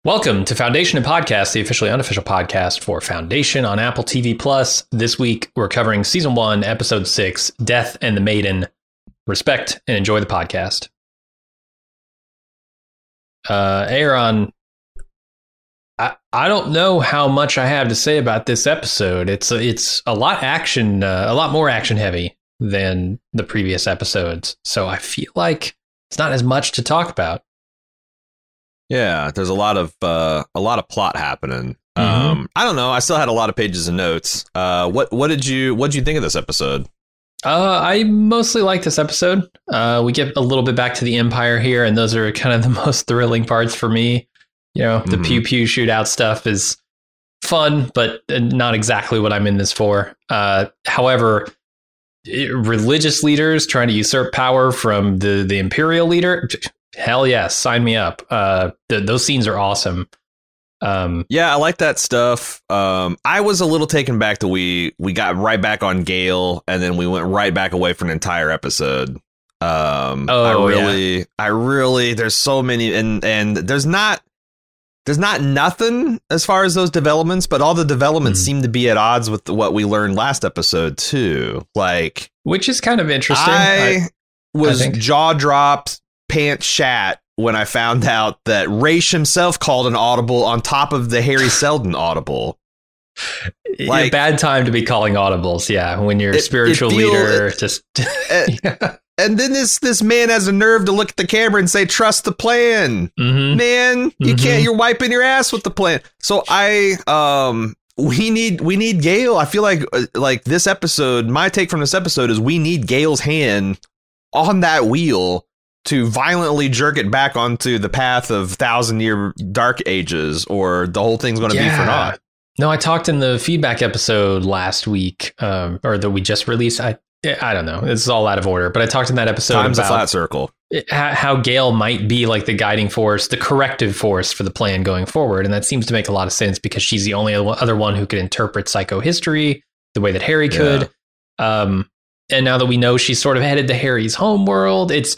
Welcome to Foundation and Podcast, the officially unofficial podcast for Foundation on Apple TV Plus. This week, we're covering Season 1, Episode 6, Death and the Maiden. Respect and enjoy the podcast. Aaron, I don't know how much I have to say about this episode. It's a lot a lot more action heavy than the previous episodes. So I feel like it's not as much to talk about. Yeah, there's a lot of plot happening. I don't know. I still had a lot of pages of notes. What did you think of this episode? I mostly like this episode. We get a little bit back to the Empire here, and those are kind of the most thrilling parts for me. You know, the pew pew shootout stuff is fun, but not exactly what I'm in this for. However, religious leaders trying to usurp power from the Imperial leader. Hell yes, sign me up. Those scenes are awesome. Yeah, I like that stuff. I was a little taken back that we got right back on Gale, and then we went right back away for an entire episode. I really, there's so many, and there's not nothing as far as those developments, but all the developments seem to be at odds with what we learned last episode too. Like, which is kind of interesting. I was jaw dropped, pants shat when I found out that Raish himself called an audible on top of the Harry Seldon audible. Like, a bad time to be calling audibles, yeah, when you're a spiritual leader. And then this man has a nerve to look at the camera and say, "Trust the plan, man. You can't. You're wiping your ass with the plan." So we need Gale. I feel like this episode. My take from this episode is we need Gale's hand on that wheel to violently jerk it back onto the path of 1,000-year dark ages, or the whole thing's going to be for naught. No, I talked in the feedback episode last week, or that we just released. I don't know. This is all out of order, but I talked in that episode Time's about a flat circle. How Gale might be like the guiding force, the corrective force for the plan going forward. And that seems to make a lot of sense because she's the only other one who could interpret psychohistory the way that Harry could. And now that we know she's sort of headed to Harry's homeworld, it's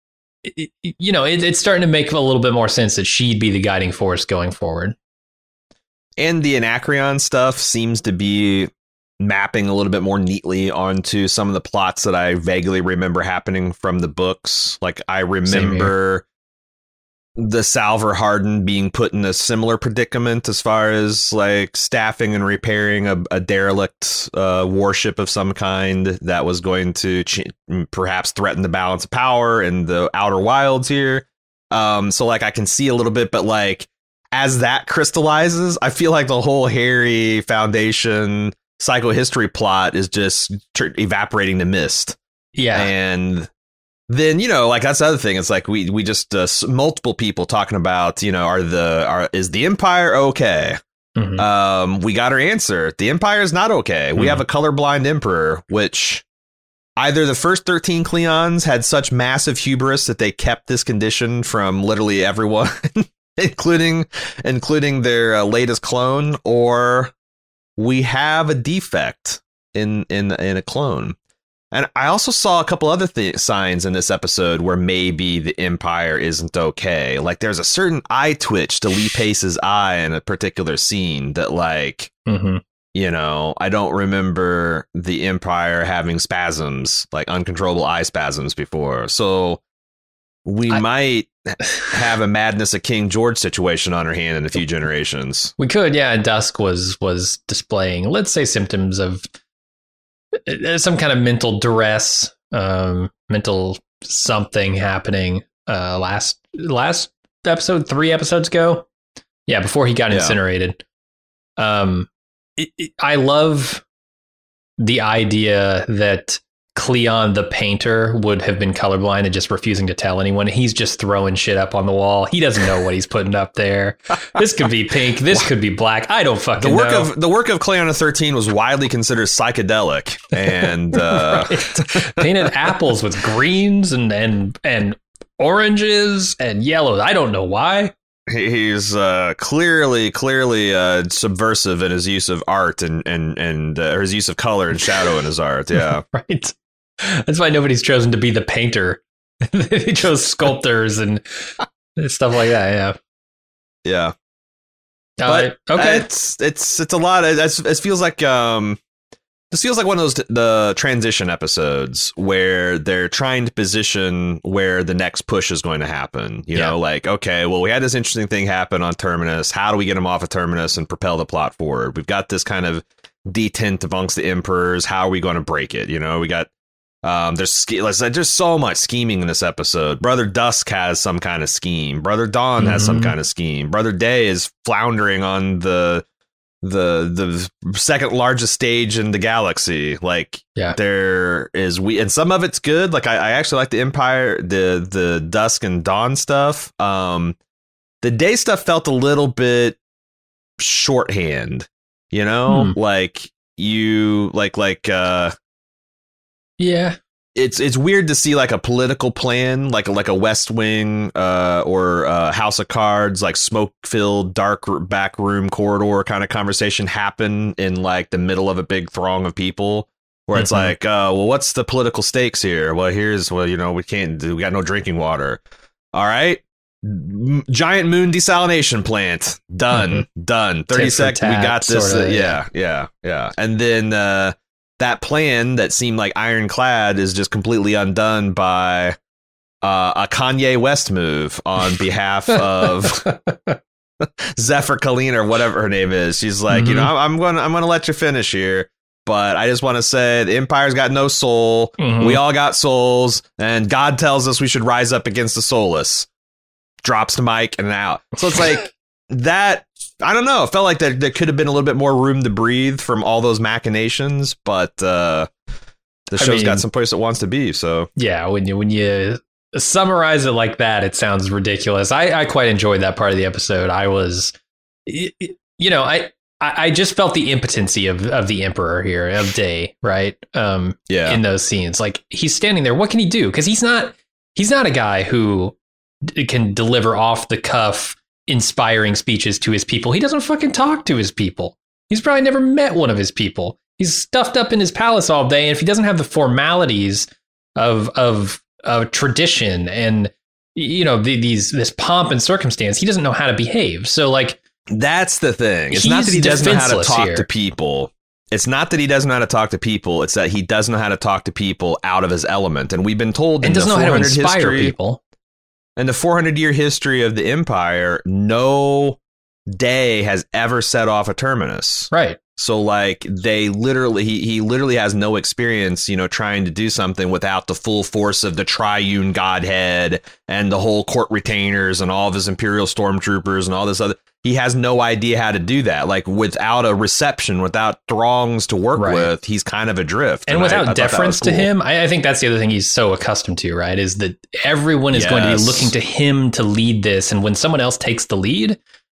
starting to make a little bit more sense that she'd be the guiding force going forward. And the Anacreon stuff seems to be mapping a little bit more neatly onto some of the plots that I vaguely remember happening from the books. Like, I remember the Salvor Hardin being put in a similar predicament as far as like staffing and repairing a derelict warship of some kind that was going to perhaps threaten the balance of power in the Outer Wilds here. So like I can see a little bit, but like as that crystallizes, I feel like the whole Harry Foundation psychohistory plot is just evaporating to mist. Yeah. And then, like, that's the other thing. It's like we just multiple people talking about, is the Empire okay? We got our answer. The Empire is not okay. We have a colorblind emperor, which either the first 13 Cleons had such massive hubris that they kept this condition from literally everyone, including their latest clone, or we have a defect in a clone. And I also saw a couple other signs in this episode where maybe the Empire isn't okay. Like, there's a certain eye twitch to Lee Pace's eye in a particular scene that, like, I don't remember the Empire having spasms, like uncontrollable eye spasms before. So we might have a Madness of King George situation on our hand in a few generations. We could, yeah. Dusk was displaying, let's say, symptoms of some kind of mental duress, mental something happening. Last episode, 3 episodes ago, before he got incinerated. I love the idea that Cleon the painter would have been colorblind and just refusing to tell anyone. He's just throwing shit up on the wall. He doesn't know what he's putting up there. This could be pink. This could be black. I don't fucking know. The work of Cleon the 13 was widely considered psychedelic, and painted apples with greens and oranges and yellows. I don't know why. He's clearly subversive in his use of art and his use of color and shadow in his art. Yeah, right. That's why nobody's chosen to be the painter. They chose sculptors and stuff like that. Yeah. Yeah. But okay, it's a lot. It feels like this feels like one of those the transition episodes where they're trying to position where the next push is going to happen. You know, like, okay, well, we had this interesting thing happen on Terminus. How do we get him off of Terminus and propel the plot forward? We've got this kind of detent amongst the emperors. How are we going to break it? You know, we got there's so much scheming in this episode. Brother Dusk has some kind of scheme. Brother Dawn has some kind of scheme. Brother Day is floundering on the second largest stage in the galaxy. Like, there is and some of it's good. Like, I actually like the Empire, the Dusk and Dawn stuff. The Day stuff felt a little bit shorthand, you know, like it's weird to see like a political plan, like a West Wing or House of Cards, like smoke-filled dark back room corridor kind of conversation happen in like the middle of a big throng of people, where it's like, well, what's the political stakes here? Well, you know, we got no drinking water. All right. Giant moon desalination plant. Done. 30 seconds. We got this. Yeah. And then that plan that seemed like ironclad is just completely undone by a Kanye West move on behalf of Zephyr Kalina or whatever her name is. She's like, you know, I'm gonna let you finish here, but I just want to say the Empire's got no soul. We all got souls, and God tells us we should rise up against the soulless. Drops the mic and out. So it's like that. I don't know. It felt like there could have been a little bit more room to breathe from all those machinations, but the show's got some place it wants to be. So yeah, when you summarize it like that, it sounds ridiculous. I quite enjoyed that part of the episode. I was, you know, I just felt the impotency of the Emperor here, of Day, right? In those scenes, like, he's standing there. What can he do? Because he's not a guy who can deliver off the cuff inspiring speeches to his people. He doesn't fucking talk to his people. He's probably never met one of his people. He's stuffed up in his palace all day, and if he doesn't have the formalities of tradition and, you know, this pomp and circumstance, he doesn't know how to behave. So, like, that's the thing. It's not that he doesn't know how to talk to people. It's not that he doesn't know how to talk to people. It's that he doesn't know how to talk to people out of his element. And we've been told, and doesn't know how to inspire people. In the 400-year history of the Empire, no Day has ever set off a Terminus. Right. So, like, he literally has no experience, you know, trying to do something without the full force of the triune godhead and the whole court retainers and all of his Imperial stormtroopers and all this other. He has no idea how to do that. Like, without a reception, without throngs to work with, he's kind of adrift. And without deference to him, I think that's the other thing he's so accustomed to, right? Is that everyone is going to be looking to him to lead this. And when someone else takes the lead,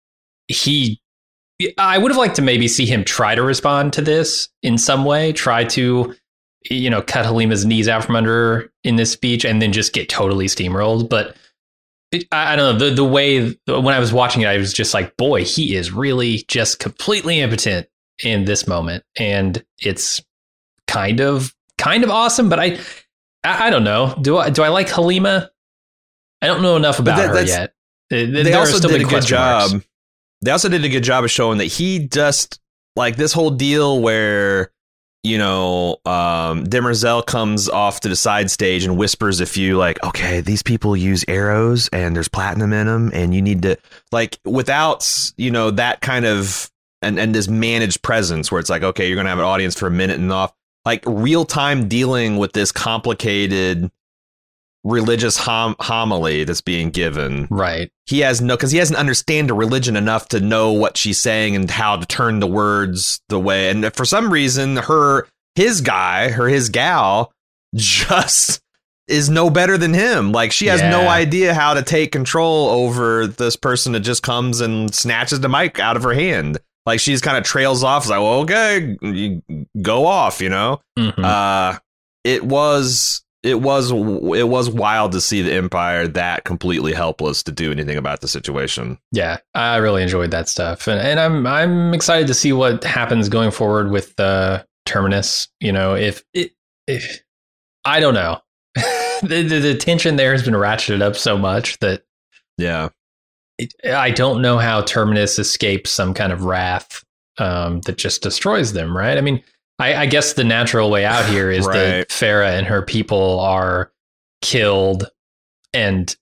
I would have liked to maybe see him try to respond to this in some way, try to, you know, cut Halima's knees out from under her in this speech and then just get totally steamrolled. But I don't know, the way when I was watching it, I was just like, boy, he is really just completely impotent in this moment. And it's kind of awesome. But I don't know. Do I like Halima? I don't know enough about her yet. They also did a good job. They also did a good job of showing that he just, like, this whole deal where, you know, Demerzel comes off to the side stage and whispers a few, like, okay, these people use arrows and there's platinum in them and you need to, like, without, you know, that kind of, and this managed presence where it's like, okay, you're going to have an audience for a minute and off, like, real time dealing with this complicated religious homily that's being given. Right. Because he doesn't understand the religion enough to know what she's saying and how to turn the words the way. And for some reason, his gal just is no better than him. Like, she has no idea how to take control over this person that just comes and snatches the mic out of her hand. Like, she's kind of trails off. It's like, well, okay, you go off, you know? It was wild to see the Empire that completely helpless to do anything about the situation. Yeah, I really enjoyed that stuff, and I'm excited to see what happens going forward with Terminus. You know, if I don't know, the tension there has been ratcheted up so much that I don't know how Terminus escapes some kind of wrath that just destroys them, right? I mean, I guess the natural way out here is that Farah and her people are killed, and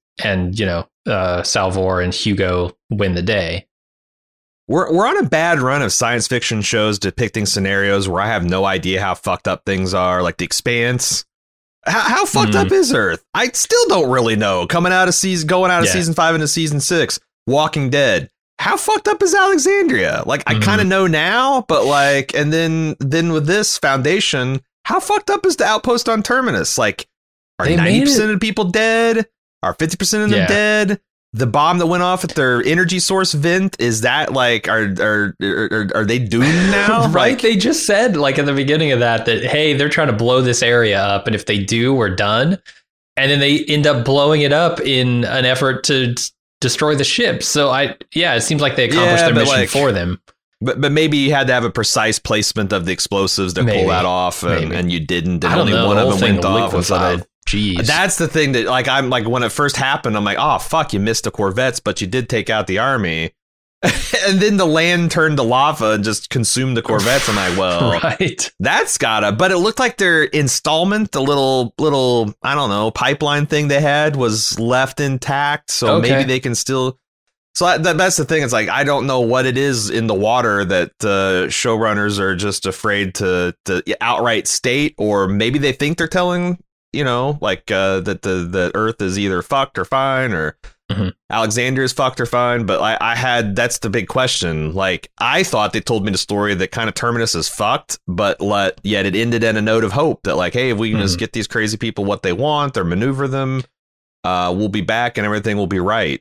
Salvor and Hugo win the day. We're on a bad run of science fiction shows depicting scenarios where I have no idea how fucked up things are, like The Expanse. How fucked up is Earth? I still don't really know. Going out of season 5 into season 6, Walking Dead. How fucked up is Alexandria? Like, I kind of know now, but like, and then with this Foundation, how fucked up is the outpost on Terminus? Like, are 90% of the people dead? Are 50% of them dead? The bomb that went off at their energy source vent, is that like, are they doomed now? Right. Like, they just said like at the beginning of that, hey, they're trying to blow this area up. And if they do, we're done. And then they end up blowing it up in an effort to destroy the ship. So it seems like they accomplished their mission for them. But maybe you had to have a precise placement of the explosives to pull that off, and you didn't. And only one of them went off. And so jeez. That's the thing that, like, I'm like, when it first happened, I'm like, oh, fuck, you missed the Corvettes, but you did take out the army. And then the land turned to lava and just consumed the Corvettes. I'm like, well, that's but it looked like their installment, the little, I don't know, pipeline thing they had was left intact. So maybe they can still. So that's the thing. It's like, I don't know what it is in the water that showrunners are just afraid to outright state, or maybe they think they're telling, like that the Earth is either fucked or fine, or Alexandria is fucked or fine. But that's the big question. Like, I thought they told me the story that kind of Terminus is fucked, but yet it ended in a note of hope that, like, hey, if we can just get these crazy people what they want or maneuver them, we'll be back and everything will be right.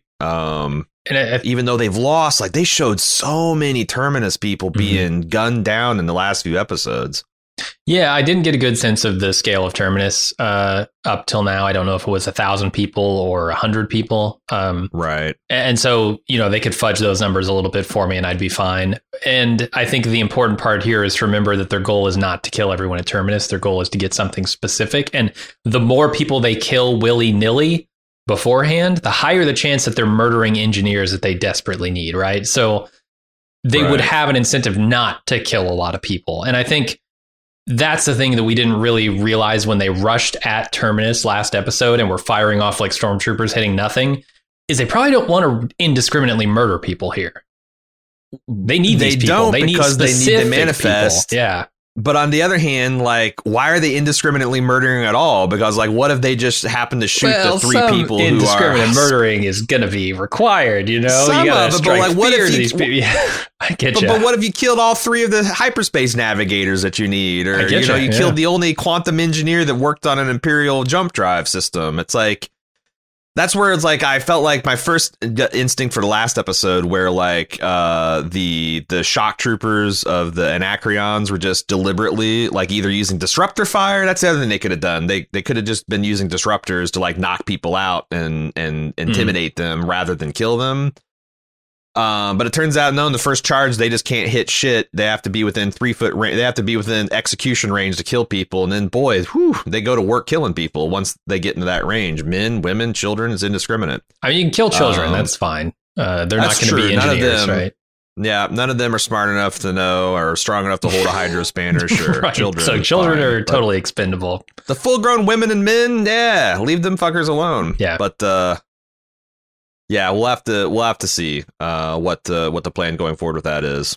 And even though they've lost, like, they showed so many Terminus people being gunned down in the last few episodes. Yeah, I didn't get a good sense of the scale of Terminus up till now. I don't know if it was 1,000 people or 100 people. Right. And so, they could fudge those numbers a little bit for me and I'd be fine. And I think the important part here is to remember that their goal is not to kill everyone at Terminus. Their goal is to get something specific. And the more people they kill willy-nilly beforehand, the higher the chance that they're murdering engineers that they desperately need, right? So they would have an incentive not to kill a lot of people. And I think that's the thing that we didn't really realize when they rushed at Terminus last episode and were firing off like stormtroopers hitting nothing, is they probably don't want to indiscriminately murder people here. They need these people. They need the manifest. People. Yeah. But on the other hand, like, why are they indiscriminately murdering at all? Because, like, what if they just happen to shoot the 3 people who are... indiscriminate murdering is going to be required, you got to strike fear to these people. I get you. But what if you killed all 3 of the hyperspace navigators that you need? Or, you killed the only quantum engineer that worked on an Imperial jump drive system. It's like... That's where it's like, I felt like my first instinct for the last episode, where like the shock troopers of the Anacreons were just deliberately like either using disruptor fire. That's the other thing they could have done. They could have just been using disruptors to like knock people out and intimidate them rather than kill them. But it turns out, no, in the first charge, they just can't hit shit. They have to be within 3 foot range. They have to be within execution range to kill people. And then, boy, they go to work killing people once they get into that range. Men, women, children, it's indiscriminate. I mean, you can kill children. That's fine. They're not going to be engineers, right? Yeah, none of them are smart enough to know or strong enough to hold a hydro spanner. Sure, right. Children. So children are totally expendable. The full-grown women and men, leave them fuckers alone. Yeah, but yeah, we'll have to see what the plan going forward with that is.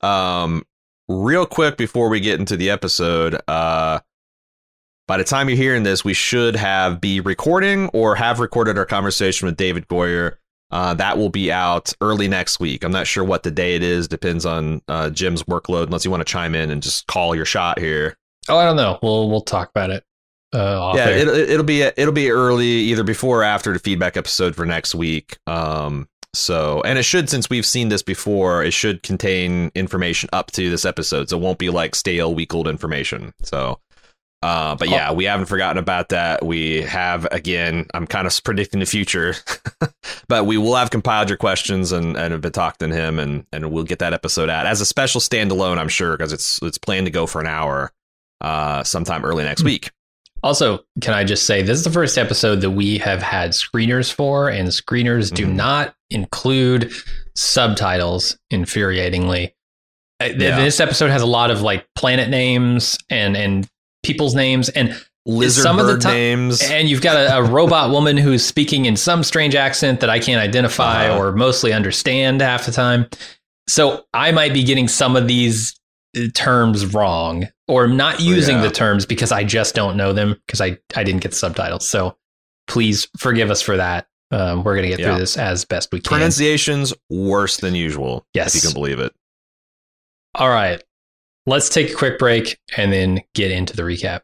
Real quick before we get into the episode, by the time you're hearing this, we should be recording or have recorded our conversation with David Goyer. That will be out early next week. I'm not sure what the day it is. Depends on Jim's workload. Unless you want to chime in and just call your shot here. Oh, I don't know. We'll talk about it. Yeah, it'll be early, either before or after the feedback episode for next week. So, and it should, since we've seen this before, it should contain information up to this episode. So it won't be like stale week old information. So, but yeah, we haven't forgotten about that. We have, again, I'm kind of predicting the future, but we will have compiled your questions and have been talking to him, and we'll get that episode out as a special standalone, I'm sure, because it's planned to go for an hour sometime early next week. Also, can I just say, this is the first episode that we have had screeners for, and screeners do not include subtitles, infuriatingly. This episode has a lot of like planet names and people's names and lizard bird names. And you've got a robot woman who's speaking in some strange accent that I can't identify or mostly understand half the time. So I might be getting some of these terms wrong or not using the terms because I just don't know them because I didn't get the subtitles. So please forgive us for that. We're going to get through this as best we can. Pronunciation's worse than usual. Yes. If you can believe it. All right. Let's take a quick break and then get into the recap.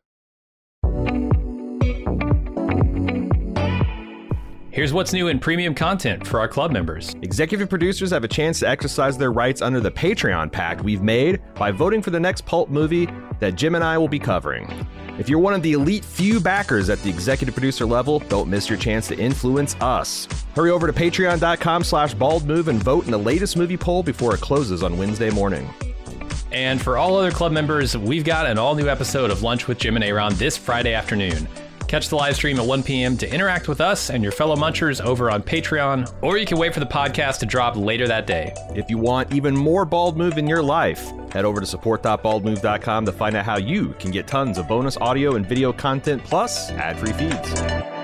Here's what's new in premium content for our club members. Executive producers have a chance to exercise their rights under the Patreon pact we've made by voting for the next pulp movie that Jim and I will be covering. If you're one of the elite few backers at the executive producer level, don't miss your chance to influence us. Hurry over to patreon.com/baldmove and vote in the latest movie poll before it closes on Wednesday morning. And for all other club members, we've got an all-new episode of Lunch with Jim and Aaron this Friday afternoon. Catch the live stream at 1 p.m. to interact with us and your fellow munchers over on Patreon, or you can wait for the podcast to drop later that day. If you want even more Bald Move in your life, head over to support.baldmove.com to find out how you can get tons of bonus audio and video content plus ad-free feeds.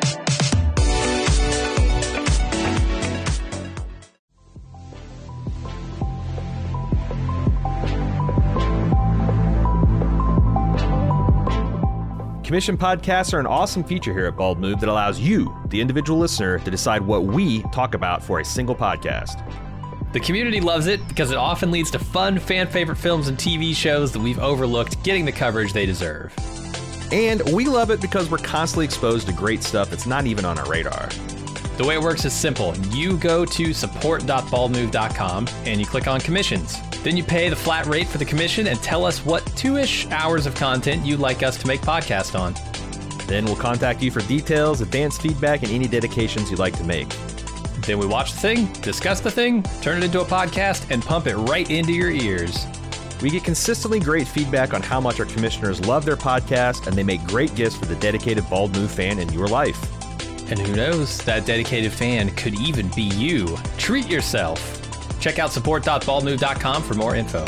Commission podcasts are an awesome feature here at Bald Move that allows you, the individual listener, to decide what we talk about for a single podcast. The community loves it because it often leads to fun, fan-favorite films and TV shows that we've overlooked getting the coverage they deserve. And we love it because we're constantly exposed to great stuff that's not even on our radar. The way it works is simple. You go to support.baldmove.com and you click on commissions. Then you pay the flat rate for the commission and tell us what 2-ish hours of content you'd like us to make podcast on. Then we'll contact you for details, advanced feedback, and any dedications you'd like to make. Then we watch the thing, discuss the thing, turn it into a podcast, and pump it right into your ears. We get consistently great feedback on how much our commissioners love their podcast, and they make great gifts for the dedicated Bald Move fan in your life. And who knows, that dedicated fan could even be you. Treat yourself. Check out support.baldmove.com for more info.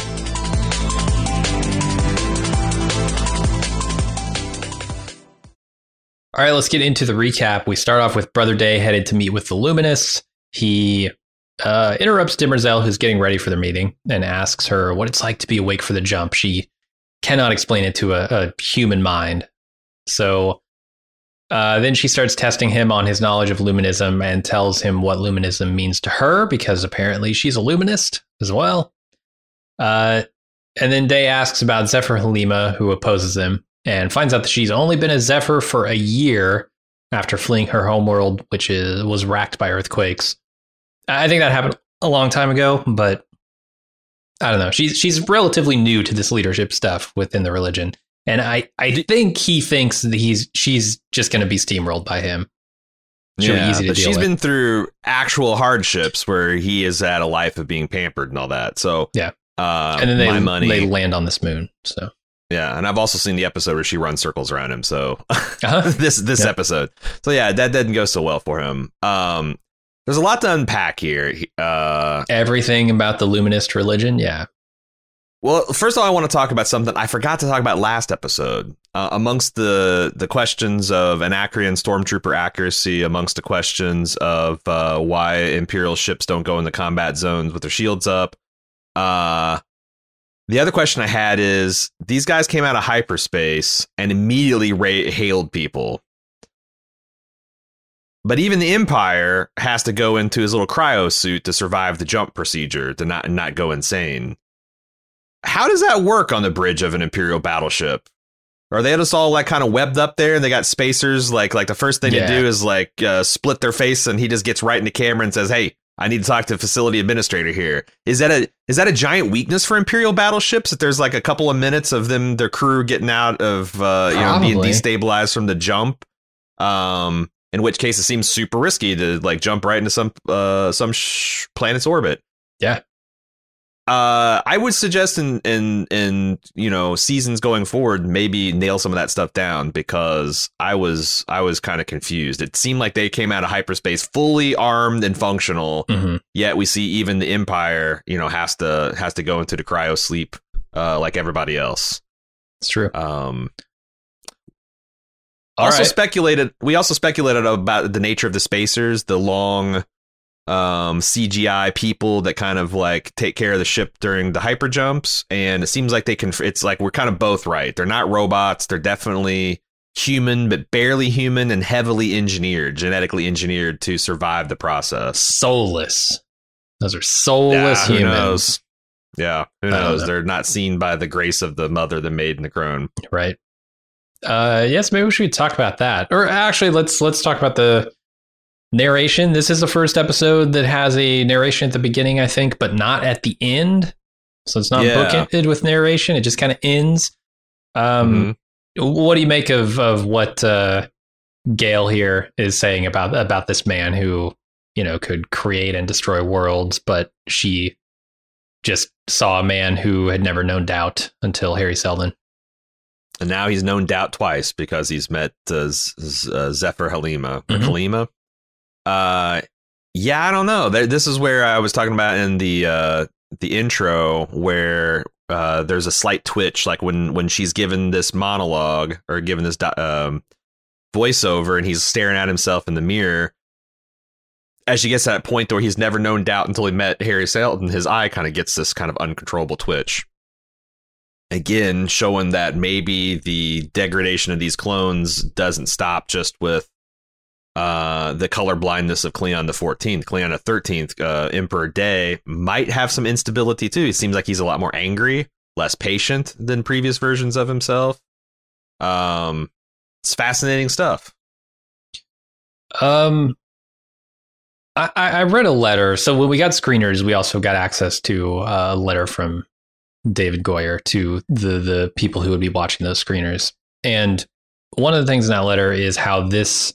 All right, let's get into the recap. We start off with Brother Day headed to meet with the Luminous. He interrupts Demerzel, who's getting ready for their meeting, and asks her what it's like to be awake for the jump. She cannot explain it to a human mind. So then she starts testing him on his knowledge of Luminism and tells him what Luminism means to her, because apparently she's a Luminist as well. And then Day asks about Zephyr Halima, who opposes him, and finds out that she's only been a Zephyr for a year after fleeing her homeworld, which was racked by earthquakes. I think that happened a long time ago, but I don't know. She's relatively new to this leadership stuff within the religion. And I think he thinks that she's just going to be steamrolled by him. She'll be easy to deal with. She's been through actual hardships where he is at a life of being pampered and all that. So yeah, and then they land on this moon. So yeah, and I've also seen the episode where she runs circles around him. So this episode. So yeah, that didn't go so well for him. There's a lot to unpack here. Everything about the Luminist religion. Yeah. Well, first of all, I want to talk about something I forgot to talk about last episode. Amongst the questions of Anacreon stormtrooper accuracy, amongst the questions of why Imperial ships don't go into combat zones with their shields up. The other question I had is, these guys came out of hyperspace and immediately hailed people. But even the Empire has to go into his little cryo suit to survive the jump procedure, to not go insane. How does that work on the bridge of an Imperial battleship? Are they just all like kind of webbed up there and they got spacers? Like the first thing to do is like split their face, and he just gets right in the camera and says, "Hey, I need to talk to the facility administrator here." Is that a giant weakness for Imperial battleships, that there's like a couple of minutes of their crew getting out of being destabilized from the jump? In which case it seems super risky to like jump right into some planet's orbit. Yeah. I would suggest in seasons going forward, maybe nail some of that stuff down, because I was kind of confused. It seemed like they came out of hyperspace fully armed and functional. Mm-hmm. Yet we see even the Empire, has to go into the cryo sleep like everybody else. It's true. We also speculated about the nature of the spacers, the long CGI people that kind of like take care of the ship during the hyper jumps, and it seems like it's like we're kind of both right. They're not robots. They're definitely human, but barely human, and heavily genetically engineered to survive the process. Soulless. Those are soulless humans. Who knows? Yeah, who knows? They're not seen by the grace of the mother, the maid, and the crone. Right. Yes, maybe we should talk about that. Or actually, let's talk about the narration. This is the first episode that has a narration at the beginning, I think, but not at the end. So it's not bookended with narration. It just kind of ends. What do you make of what Gail here is saying about this man who, could create and destroy worlds, but she just saw a man who had never known doubt until Hari Seldon. And now he's known doubt twice because he's met Zephyr Halima. Mm-hmm. Halima? I don't know. This is where I was talking about in the intro, where there's a slight twitch, like when she's given this monologue or given this voiceover, and he's staring at himself in the mirror. As she gets to that point where he's never known doubt until he met Hari Seldon, his eye kind of gets this kind of uncontrollable twitch. Again, showing that maybe the degradation of these clones doesn't stop just with the color blindness of Cleon the 14th. Cleon the 13th, Emperor Day, might have some instability too. He seems like he's a lot more angry, less patient than previous versions of himself. It's fascinating stuff. I read a letter. So when we got screeners, we also got access to a letter from David Goyer to the people who would be watching those screeners. And one of the things in that letter is how this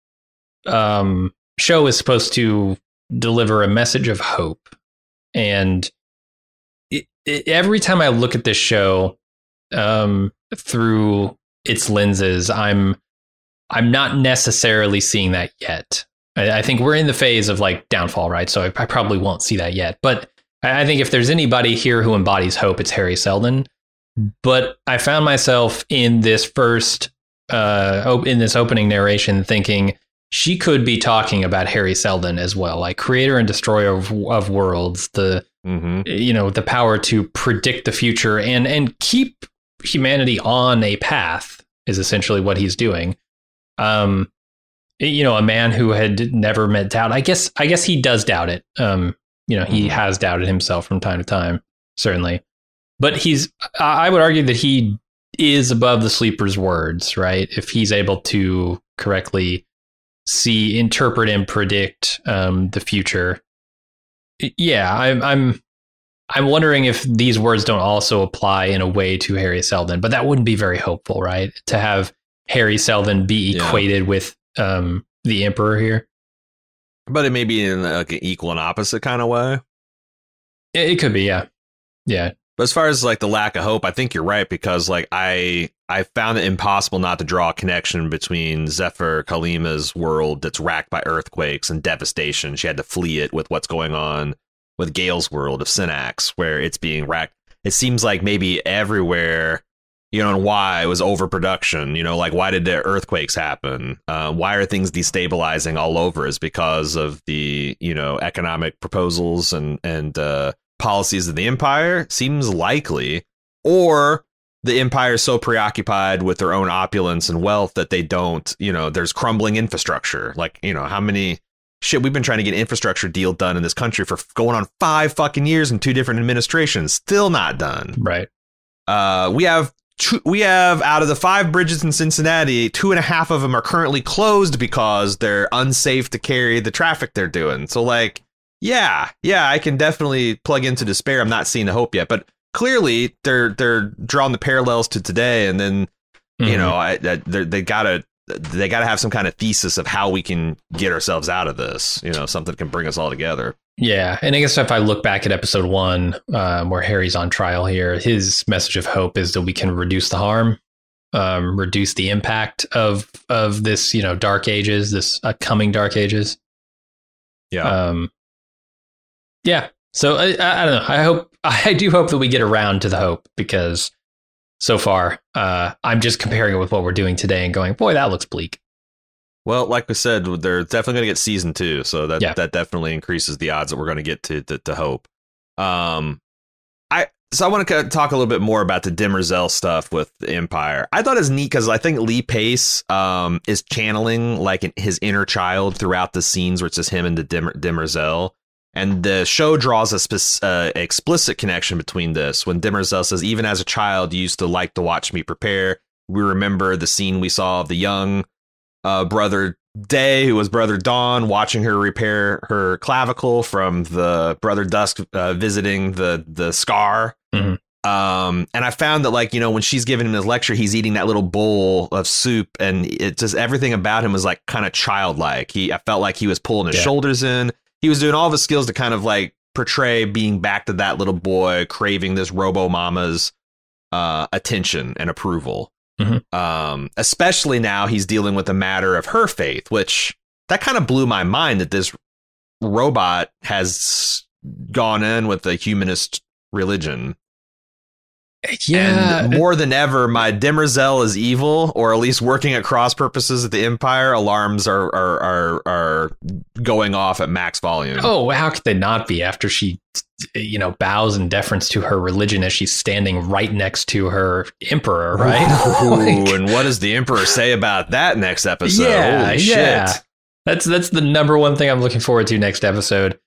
show is supposed to deliver a message of hope. And every time I look at this show through its lenses, I'm not necessarily seeing that yet. I think we're in the phase of like downfall, right? So I probably won't see that yet. But I think if there's anybody here who embodies hope, it's Hari Seldon. But I found myself in this first, in this opening narration thinking she could be talking about Hari Seldon as well, like creator and destroyer of worlds, the the power to predict the future and keep humanity on a path is essentially what he's doing. A man who had never met doubt. I guess he does doubt it. He has doubted himself from time to time, certainly. But I would argue that he is above the sleeper's words, right? If he's able to correctly see, interpret, and predict the future. Yeah, I'm wondering if these words don't also apply in a way to Hari Seldon, but that wouldn't be very hopeful, right? To have Hari Seldon be equated with the Emperor here. But it may be in like an equal and opposite kind of way. It could be, yeah. But as far as like the lack of hope, I think you're right, because like I found it impossible not to draw a connection between Zephyr Halima's world that's racked by earthquakes and devastation. She had to flee it with what's going on with Gail's world of Synax, where it's being racked. It seems like maybe everywhere, and why it was overproduction, like why did the earthquakes happen? Why are things destabilizing all over is because of the, economic proposals and policies of the Empire seems likely, or the Empire is so preoccupied with their own opulence and wealth that they don't, there's crumbling infrastructure. Like, how many we've been trying to get an infrastructure deal done in this country for going on 5 fucking years in 2 different administrations, still not done. Right. We have out of the 5 bridges in Cincinnati, 2.5 of them are currently closed because they're unsafe to carry the traffic they're doing. So like, yeah, I can definitely plug into despair. I'm not seeing the hope yet, but clearly they're drawing the parallels to today. And then, they gotta have some kind of thesis of how we can get ourselves out of this, something that can bring us all together. Yeah, and I guess if I look back at episode 1, where Harry's on trial here, his message of hope is that we can reduce the harm, reduce the impact of this, dark ages, this upcoming dark ages. Yeah. Yeah. So I don't know. I do hope that we get around to the hope, because so far I'm just comparing it with what we're doing today and going, boy, that looks bleak. Well, like we said, they're definitely going to get season 2, so that definitely increases the odds that we're going to get to hope. So I want to talk a little bit more about the Demerzel stuff with the Empire. I thought it was neat because I think Lee Pace is channeling like his inner child throughout the scenes where it's just him and the Demerzel. And the show draws a explicit connection between this. When Demerzel says, even as a child, you used to like to watch me prepare. We remember the scene we saw of the young brother Day, who was brother Dawn, watching her repair her clavicle from the brother Dusk visiting the scar. Mm-hmm. And I found that, like, when she's giving him his lecture, he's eating that little bowl of soup, and it just, everything about him was like kind of childlike. I felt like he was pulling his shoulders in. He was doing all of his skills to kind of like portray being back to that little boy craving this Robo Mama's attention and approval. Mm-hmm. Especially now he's dealing with a matter of her faith, which that kind of blew my mind, that this robot has gone in with a humanist religion. Yeah. And more than ever, my Demerzel is evil, or at least working at cross purposes at the Empire. Alarms are going off at max volume. Oh, how could they not be, after she, bows in deference to her religion as she's standing right next to her emperor, right? Ooh, and what does the Emperor say about that next episode? Holy shit. That's the number one thing I'm looking forward to next episode.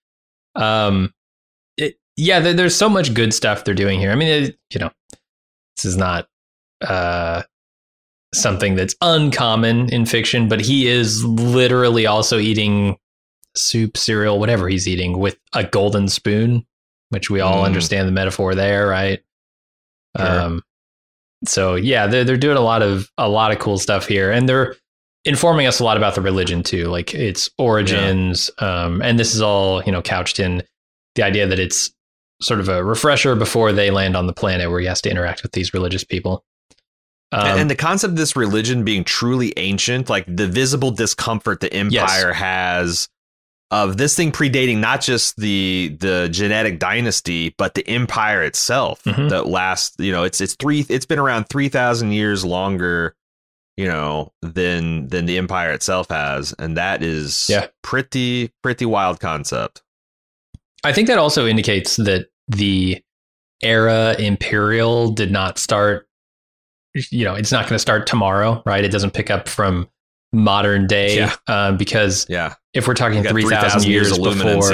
There's so much good stuff they're doing here. I mean, this is not something that's uncommon in fiction, but he is literally also eating soup, cereal, whatever he's eating, with a golden spoon, which we all understand the metaphor there, right? Sure. So yeah, they're doing a lot of cool stuff here, and they're informing us a lot about the religion too, like its origins. And this is all, couched in the idea that it's sort of a refresher before they land on the planet where he has to interact with these religious people. And the concept of this religion being truly ancient, like the visible discomfort the Empire has of this thing predating not just the genetic dynasty, but the Empire itself. Mm-hmm. That lasts, it's been around 3,000 years longer, than the Empire itself has. And that is pretty wild concept. I think that also indicates that the era Imperial did not start, it's not going to start tomorrow, right? It doesn't pick up from modern day, because if we're talking 3,000 years before,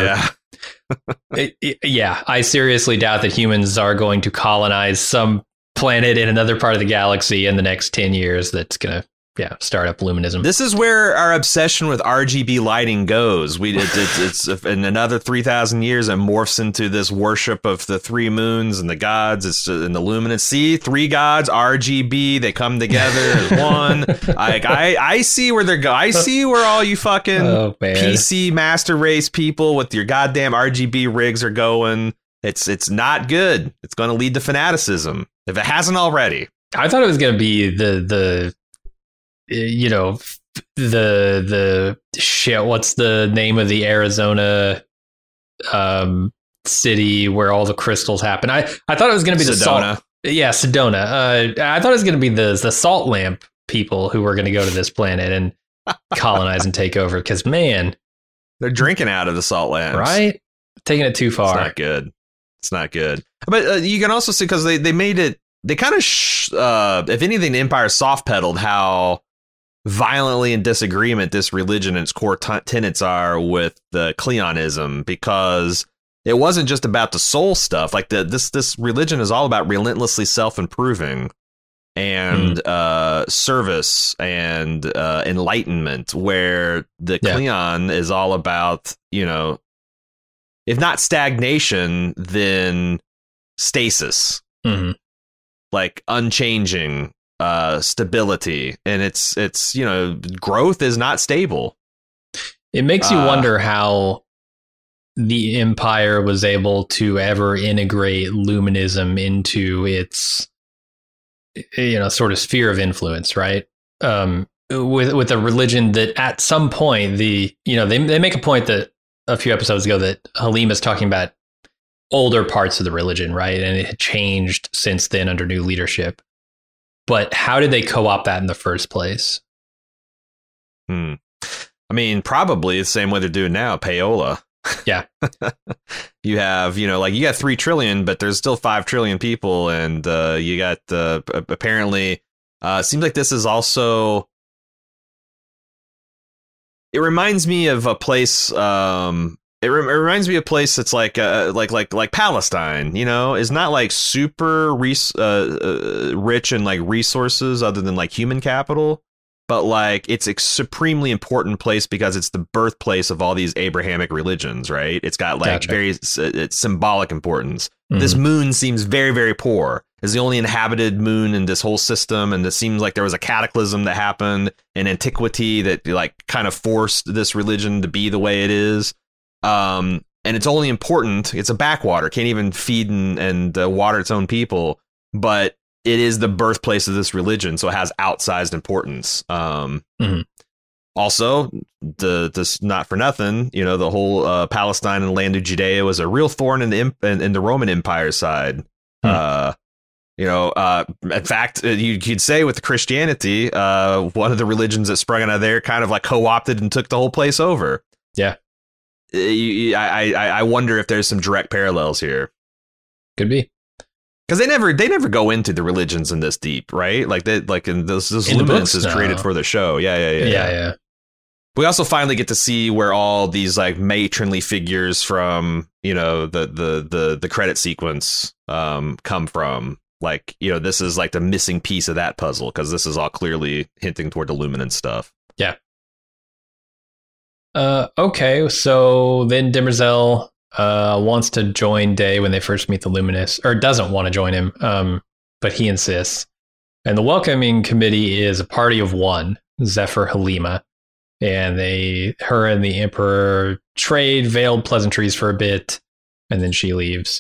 I seriously doubt that humans are going to colonize some planet in another part of the galaxy in the next 10 years that's going to start up luminism. This is where our obsession with RGB lighting goes. It's in another 3,000 years, it morphs into this worship of the three moons and the gods. It's in the luminance. See, three gods, RGB, they come together as one. I see where they're going. I see where all you fucking PC master race people with your goddamn RGB rigs are going. It's not good. It's going to lead to fanaticism if it hasn't already. I thought it was going to be the shit. What's the name of the Arizona city where all the crystals happen? I thought it was going to be Sedona. Sedona. I thought it was going to be the salt lamp people who were going to go to this planet and colonize and take over. Because man, they're drinking out of the salt lamps, right? Taking it too far. It's not good. But you can also see, because they made it. They kind of, if anything, the Empire soft pedaled how violently in disagreement this religion and its core tenets are with the Cleonism, because it wasn't just about the soul stuff. Like this religion is all about relentlessly self-improving and service and enlightenment, where the Cleon is all about, if not stagnation, then stasis, like unchanging stability. And it's growth is not stable. It makes you wonder how the Empire was able to ever integrate Luminism into its, sort of sphere of influence, right? With a religion that at some point they make a point that a few episodes ago that Halima's talking about older parts of the religion, right? And it had changed since then under new leadership. But how did they co-opt that in the first place? I mean, probably the same way they're doing now, payola. Yeah. You have, you got 3 trillion, but there's still 5 trillion people. And you got apparently seems like this is also. It reminds me of a place. It reminds me of a place that's like Palestine, is not like super rich in like resources other than like human capital. But like it's a supremely important place because it's the birthplace of all these Abrahamic religions, right? It's got like very it's symbolic importance. Mm-hmm. This moon seems very, very poor. It's the only inhabited moon in this whole system. And it seems like there was a cataclysm that happened in antiquity that like kind of forced this religion to be the way it is. And it's only important. It's a backwater, can't even feed and water its own people. But it is the birthplace of this religion, so it has outsized importance. Also, this not for nothing, the whole Palestine and land of Judea was a real thorn in the Roman Empire side. In fact, you could say with Christianity, one of the religions that sprung out of there kind of like co-opted and took the whole place over. Yeah, I wonder if there's some direct parallels here. Could be. Because they never go into the religions in this deep, right? Like in those Luminous is created for the show. Yeah. We also finally get to see where all these like matronly figures from the credit sequence come from. Like this is like the missing piece of that puzzle because this is all clearly hinting toward the Luminance stuff. Yeah. Okay, so then Demerzel wants to join Day when they first meet the Luminous, or doesn't want to join him, but he insists. And the welcoming committee is a party of one, Zephyr Halima, and her and the Emperor trade veiled pleasantries for a bit, and then she leaves.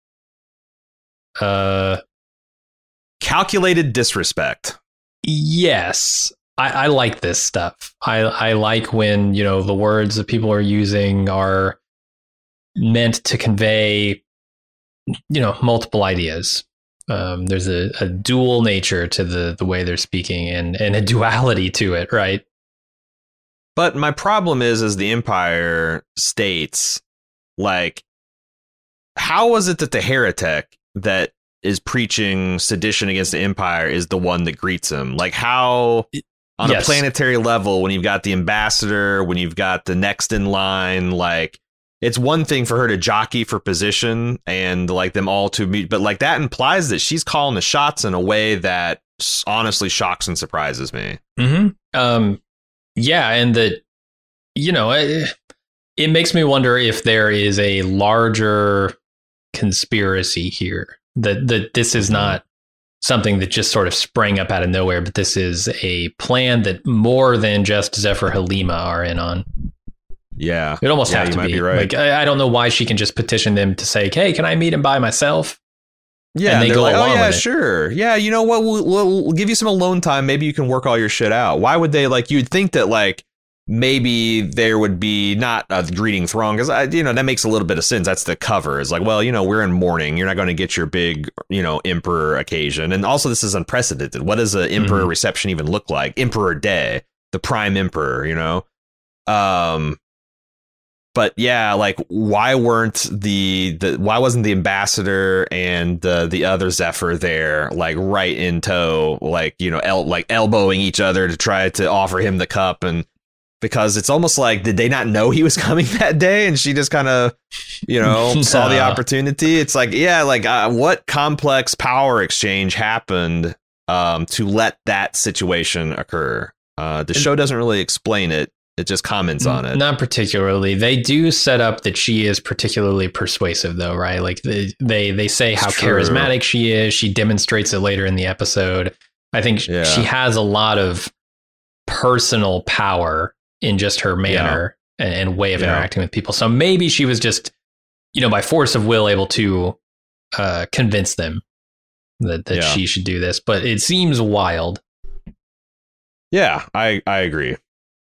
Calculated disrespect. Yes. I like this stuff. I like when, the words that people are using are meant to convey, multiple ideas. There's a dual nature to the way they're speaking and a duality to it, right? But my problem is the Empire states, like, how was it that the heretic that is preaching sedition against the Empire is the one that greets him? Like, how... On a planetary level, when you've got the ambassador, when you've got the next in line, like it's one thing for her to jockey for position and like them all to meet. But like that implies that she's calling the shots in a way that honestly shocks and surprises me. Mm-hmm. Yeah. And that, it makes me wonder if there is a larger conspiracy here, that this is not something that just sort of sprang up out of nowhere, but this is a plan that more than just Zephyr Halima are in on. Yeah. It almost has to might be. Right. Like, I don't know why she can just petition them to say, hey, can I meet him by myself? Yeah. And they go like, oh, yeah, sure. Yeah. You know what? We'll give you some alone time. Maybe you can work all your shit out. Why would they, like, you'd think that, like, maybe there would be not a greeting throng, because that makes a little bit of sense. That's the cover. It's like, well, we're in mourning. You're not going to get your big, emperor occasion. And also this is unprecedented. What does an emperor reception even look like? Emperor Day, the prime emperor, but yeah, like why wasn't the ambassador and the other Zephyr there, like right in tow, like, elbowing each other to try to offer him the cup? And because it's almost like, did they not know he was coming that day? And she just kind of, saw the opportunity. It's like, yeah, like what complex power exchange happened to let that situation occur? The show doesn't really explain it. It just comments on it. Not particularly. They do set up that she is particularly persuasive, though, right? Like they say how charismatic she is. She demonstrates it later in the episode. I think she has a lot of personal power in just her manner. and way of interacting with people. So maybe she was just, by force of will able to convince them that she should do this. But it seems wild. Yeah, I agree.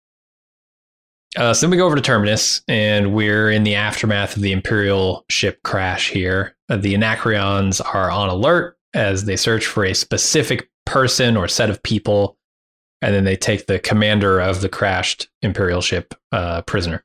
So then we go over to Terminus, and we're in the aftermath of the Imperial ship crash here. The Anacreons are on alert as they search for a specific person or set of people, and then they take the commander of the crashed Imperial ship prisoner.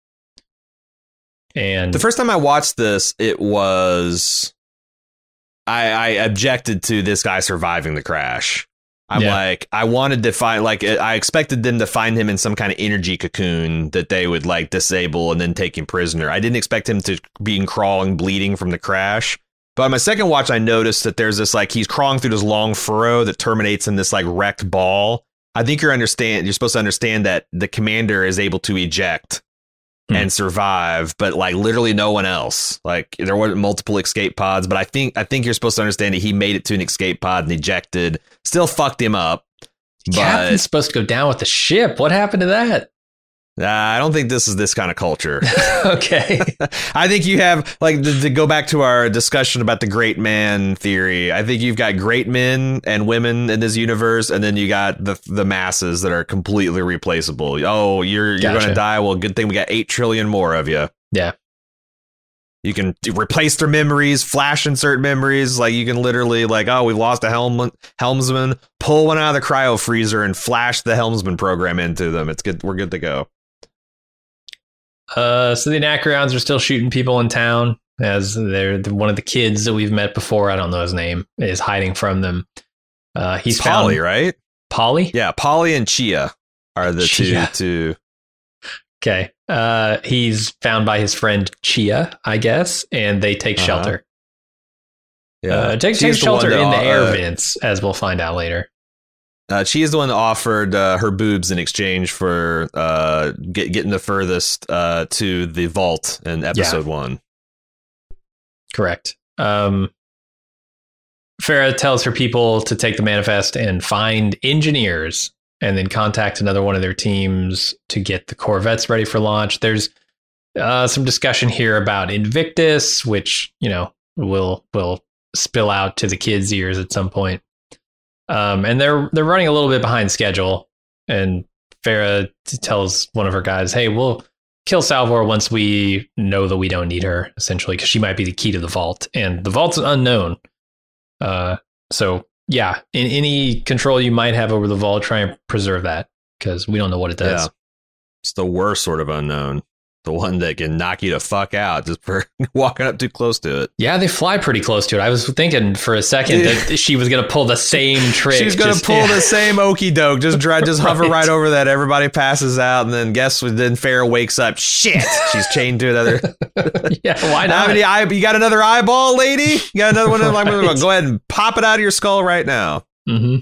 And the first time I watched this, it was I objected to this guy surviving the crash. I'm like, I wanted to find, like, I expected them to find him in some kind of energy cocoon that they would like disable and then take him prisoner. I didn't expect him to be crawling, bleeding from the crash. But on my second watch, I noticed that there's this, like, he's crawling through this long furrow that terminates in this, like, wrecked ball. I think you're supposed to understand that the commander is able to eject and survive, but like literally no one else. Like there weren't multiple escape pods, but I think you're supposed to understand that he made it to an escape pod and ejected. Still fucked him up. Captain's supposed to go down with the ship. What happened to that? I don't think this is this kind of culture. Okay. I think you have, like, to go back to our discussion about the great man theory, I think you've got great men and women in this universe, and then you got the masses that are completely replaceable. Oh, you're going to die? Well, good thing we got 8 trillion more of you. Yeah. You can replace their memories, flash insert memories. Like, you can literally, like, oh, we've lost a helmsman, pull one out of the cryo freezer and flash the helmsman program into them. It's good. We're good to go. So the Anacreons are still shooting people in town as they're one of the kids that we've met before. I don't know his name, is hiding from them. He's Polly, right? Polly? Yeah, Polly and Chia are the two. Okay. He's found by his friend Chia, I guess, and they take shelter. Yeah, take shelter in the air vents, as we'll find out later. She is the one that offered her boobs in exchange for getting the furthest to the vault in episode 1. Correct. Farah tells her people to take the manifest and find engineers and then contact another one of their teams to get the Corvettes ready for launch. There's some discussion here about Invictus, which, will spill out to the kids' ears at some point. And they're running a little bit behind schedule, and Farah tells one of her guys, hey, we'll kill Salvor once we know that we don't need her, essentially, because she might be the key to the vault, and the vault's unknown. So yeah, in any control you might have over the vault, try and preserve that, because we don't know what it does. Yeah. It's the worst sort of unknown. The one that can knock you the fuck out just for walking up too close to it. Yeah, they fly pretty close to it. I was thinking for a second that she was going to pull the same trick. She's going to pull the same okie doke. Just hover right over that. Everybody passes out, and then then Farah wakes up. Shit, she's chained to another. Yeah, why not? You got another eyeball, lady? You got another one? Right. Go ahead and pop it out of your skull right now. Mm-hmm.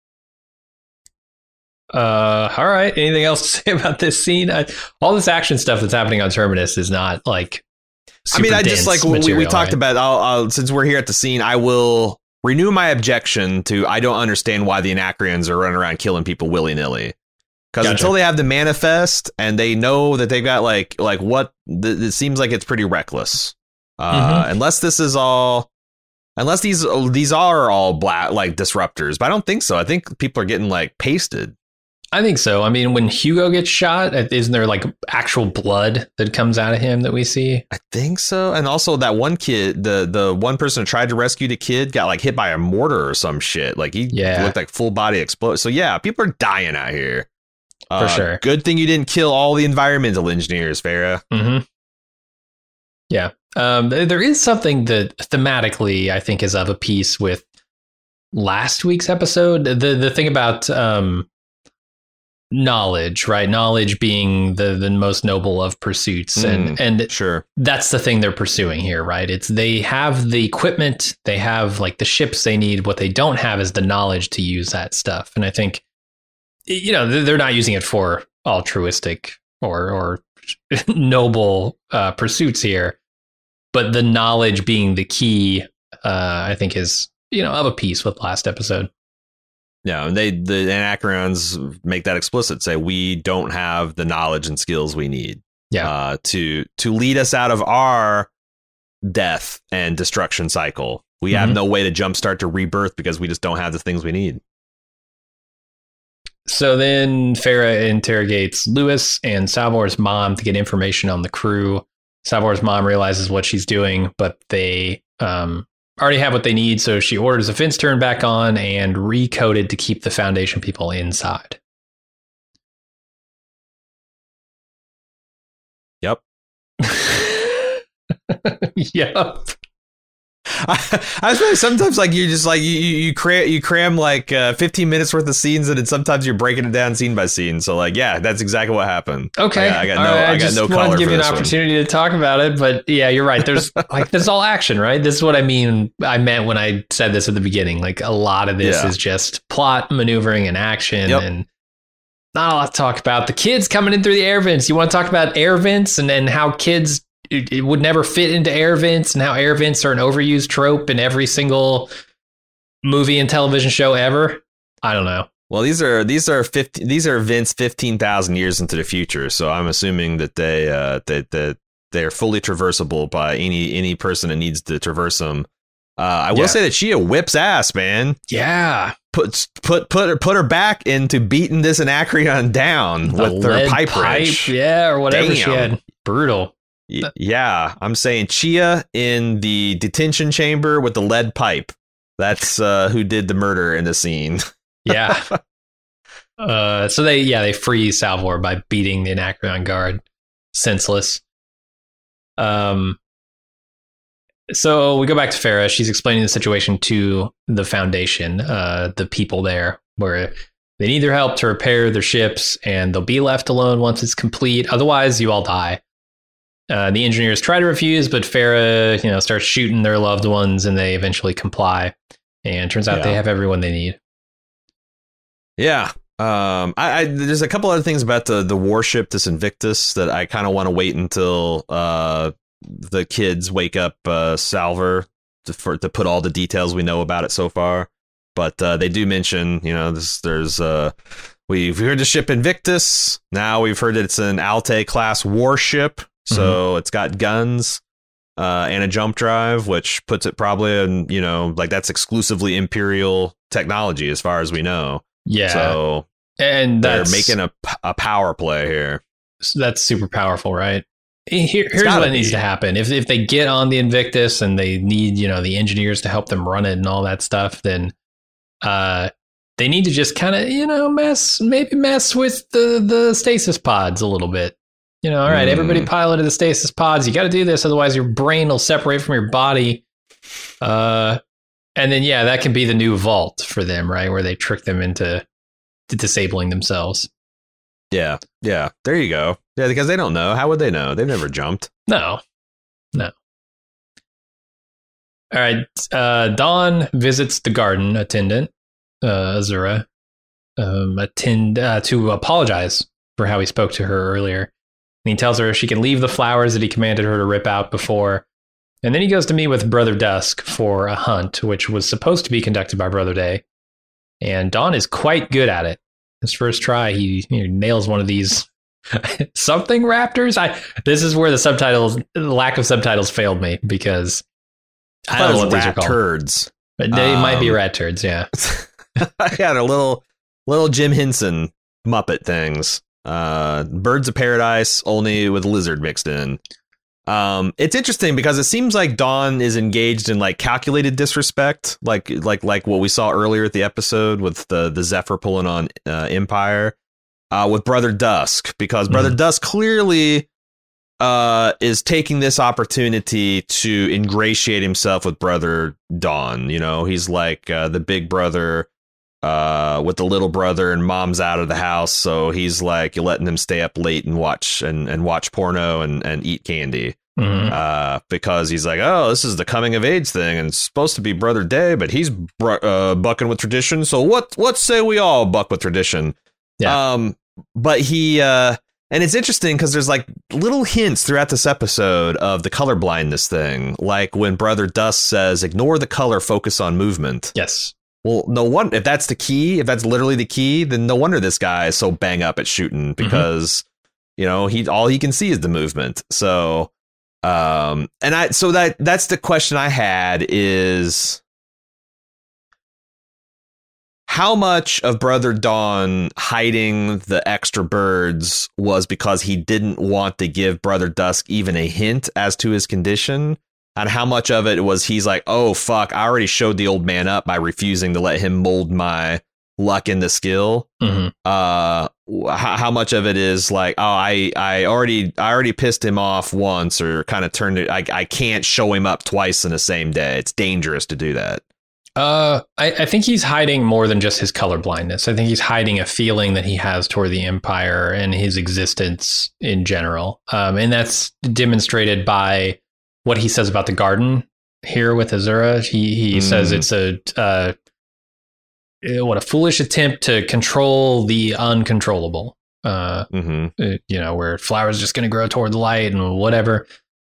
All right. Anything else to say about this scene? All this action stuff that's happening on Terminus is not like. I just like we talked about. I'll since we're here at the scene, I will renew my objection to. I don't understand why the Anacreons are running around killing people willy nilly. Because until they have the manifest and they know that they've got like what it seems like it's pretty reckless. Unless this is all. Unless these are all black like disruptors, but I don't think so. I think people are getting like pasted. I think so. I mean, when Hugo gets shot, isn't there like actual blood that comes out of him that we see? I think so. And also that one kid, the one person who tried to rescue the kid got like hit by a mortar or some shit. Like he looked like full body explode. So yeah, people are dying out here. For sure. Good thing you didn't kill all the environmental engineers, Farah. Mm-hmm. Yeah. There is something that thematically I think is of a piece with last week's episode. The thing about knowledge, right? Knowledge being the most noble of pursuits, and sure, that's the thing they're pursuing here, right? It's they have the equipment, they have like the ships they need. What they don't have is the knowledge to use that stuff. And I think they're not using it for altruistic or noble pursuits here, but the knowledge being the key, I think is of a piece with last episode. Yeah, and the Anacreons make that explicit. Say we don't have the knowledge and skills we need. to lead us out of our death and destruction cycle. We have no way to jumpstart to rebirth because we just don't have the things we need. So then Farah interrogates Lewis and Salvor's mom to get information on the crew. Salvor's mom realizes what she's doing, but they already have what they need, so she orders the fence turned back on and recoded to keep the Foundation people inside. Yep. Yep. I was like, sometimes like you just like you cram like 15 minutes worth of scenes, and then sometimes you're breaking it down scene by scene. So like, yeah, that's exactly what happened. Okay, I got no color to give for you an this opportunity to talk about it, but yeah, you're right. There's like this is all action, right? This is what I meant when I said this at the beginning. Like a lot of this is just plot, maneuvering, and action, and not a lot to talk about. The kids coming in through the air vents. You want to talk about air vents and how kids. It would never fit into air vents, and how air vents are an overused trope in every single movie and television show ever. I don't know. Well, these are vents 15,000 years into the future, so I'm assuming that they're fully traversable by any person that needs to traverse them. I will say that Chia whips ass, man. Yeah, put her back into beating this Anacreon down with her pipe wrench. Yeah, or whatever she had. Brutal. Yeah, I'm saying Chia in the detention chamber with the lead pipe. That's who did the murder in the scene. Yeah. So they free Salvor by beating the Anacreon guard senseless. So we go back to Farah. She's explaining the situation to the Foundation, the people there, where they need their help to repair their ships, and they'll be left alone once it's complete. Otherwise, you all die. The engineers try to refuse, but Farah, starts shooting their loved ones, and they eventually comply. And turns out they have everyone they need. Yeah. There's a couple other things about the warship, this Invictus, that I kind of want to wait until the kids wake up Salvor to put all the details we know about it so far. But they do mention, we've heard the ship Invictus. Now we've heard that it's an Alte class warship. So it's got guns and a jump drive, which puts it probably in, that's exclusively Imperial technology as far as we know. Yeah. So and they're making a power play here. That's super powerful, right? Here's what needs to happen. If they get on the Invictus and they need, the engineers to help them run it and all that stuff, then they need to just kind of, mess with the stasis pods a little bit. All right, everybody piloted the stasis pods. You got to do this, otherwise your brain will separate from your body. And then, that can be the new vault for them, right? Where they trick them into disabling themselves. Yeah. There you go. Yeah, because they don't know. How would they know? They've never jumped. No. All right. Dawn visits the garden attendant, Azura, to apologize for how he spoke to her earlier. And he tells her she can leave the flowers that he commanded her to rip out before. And then he goes to meet with Brother Dusk for a hunt, which was supposed to be conducted by Brother Day. And Dawn is quite good at it. His first try, he nails one of these something raptors. This is where the lack of subtitles failed me, because I don't know what these are called. Turds. But they might be rat turds, yeah. I got a little Jim Henson Muppet things. Birds of Paradise, only with lizard mixed in. It's interesting because it seems like Dawn is engaged in like calculated disrespect, like what we saw earlier at the episode with the Zephyr pulling on Empire, with Brother Dusk, because Brother Dusk clearly is taking this opportunity to ingratiate himself with Brother Dawn. He's like the big brother with the little brother, and mom's out of the house, so he's like, you're letting him stay up late and watch porno and eat candy. Because he's like, oh, this is the coming of age thing, and it's supposed to be Brother Day, but he's bucking with tradition, so what say we all buck with tradition? But he and it's interesting because there's like little hints throughout this episode of the color blindness thing, like when Brother Dusk says, ignore the color, focus on movement. Yes. Well, no wonder, if that's the key, if that's literally the key, then no wonder this guy is so bang up at shooting, because all he can see is the movement. So, that's the question I had is, how much of Brother Dawn hiding the extra birds was because he didn't want to give Brother Dusk even a hint as to his condition? And how much of it was he's like, oh, fuck, I already showed the old man up by refusing to let him mold my luck into skill? Mm-hmm. How much of it is like, oh, I already pissed him off once, or kind of turned it. I can't show him up twice in the same day. It's dangerous to do that. I think he's hiding more than just his colorblindness. I think he's hiding a feeling that he has toward the Empire and his existence in general. And that's demonstrated by what he says about the garden here with Azura. He says it's a foolish attempt to control the uncontrollable. Where flowers are just going to grow toward the light and whatever.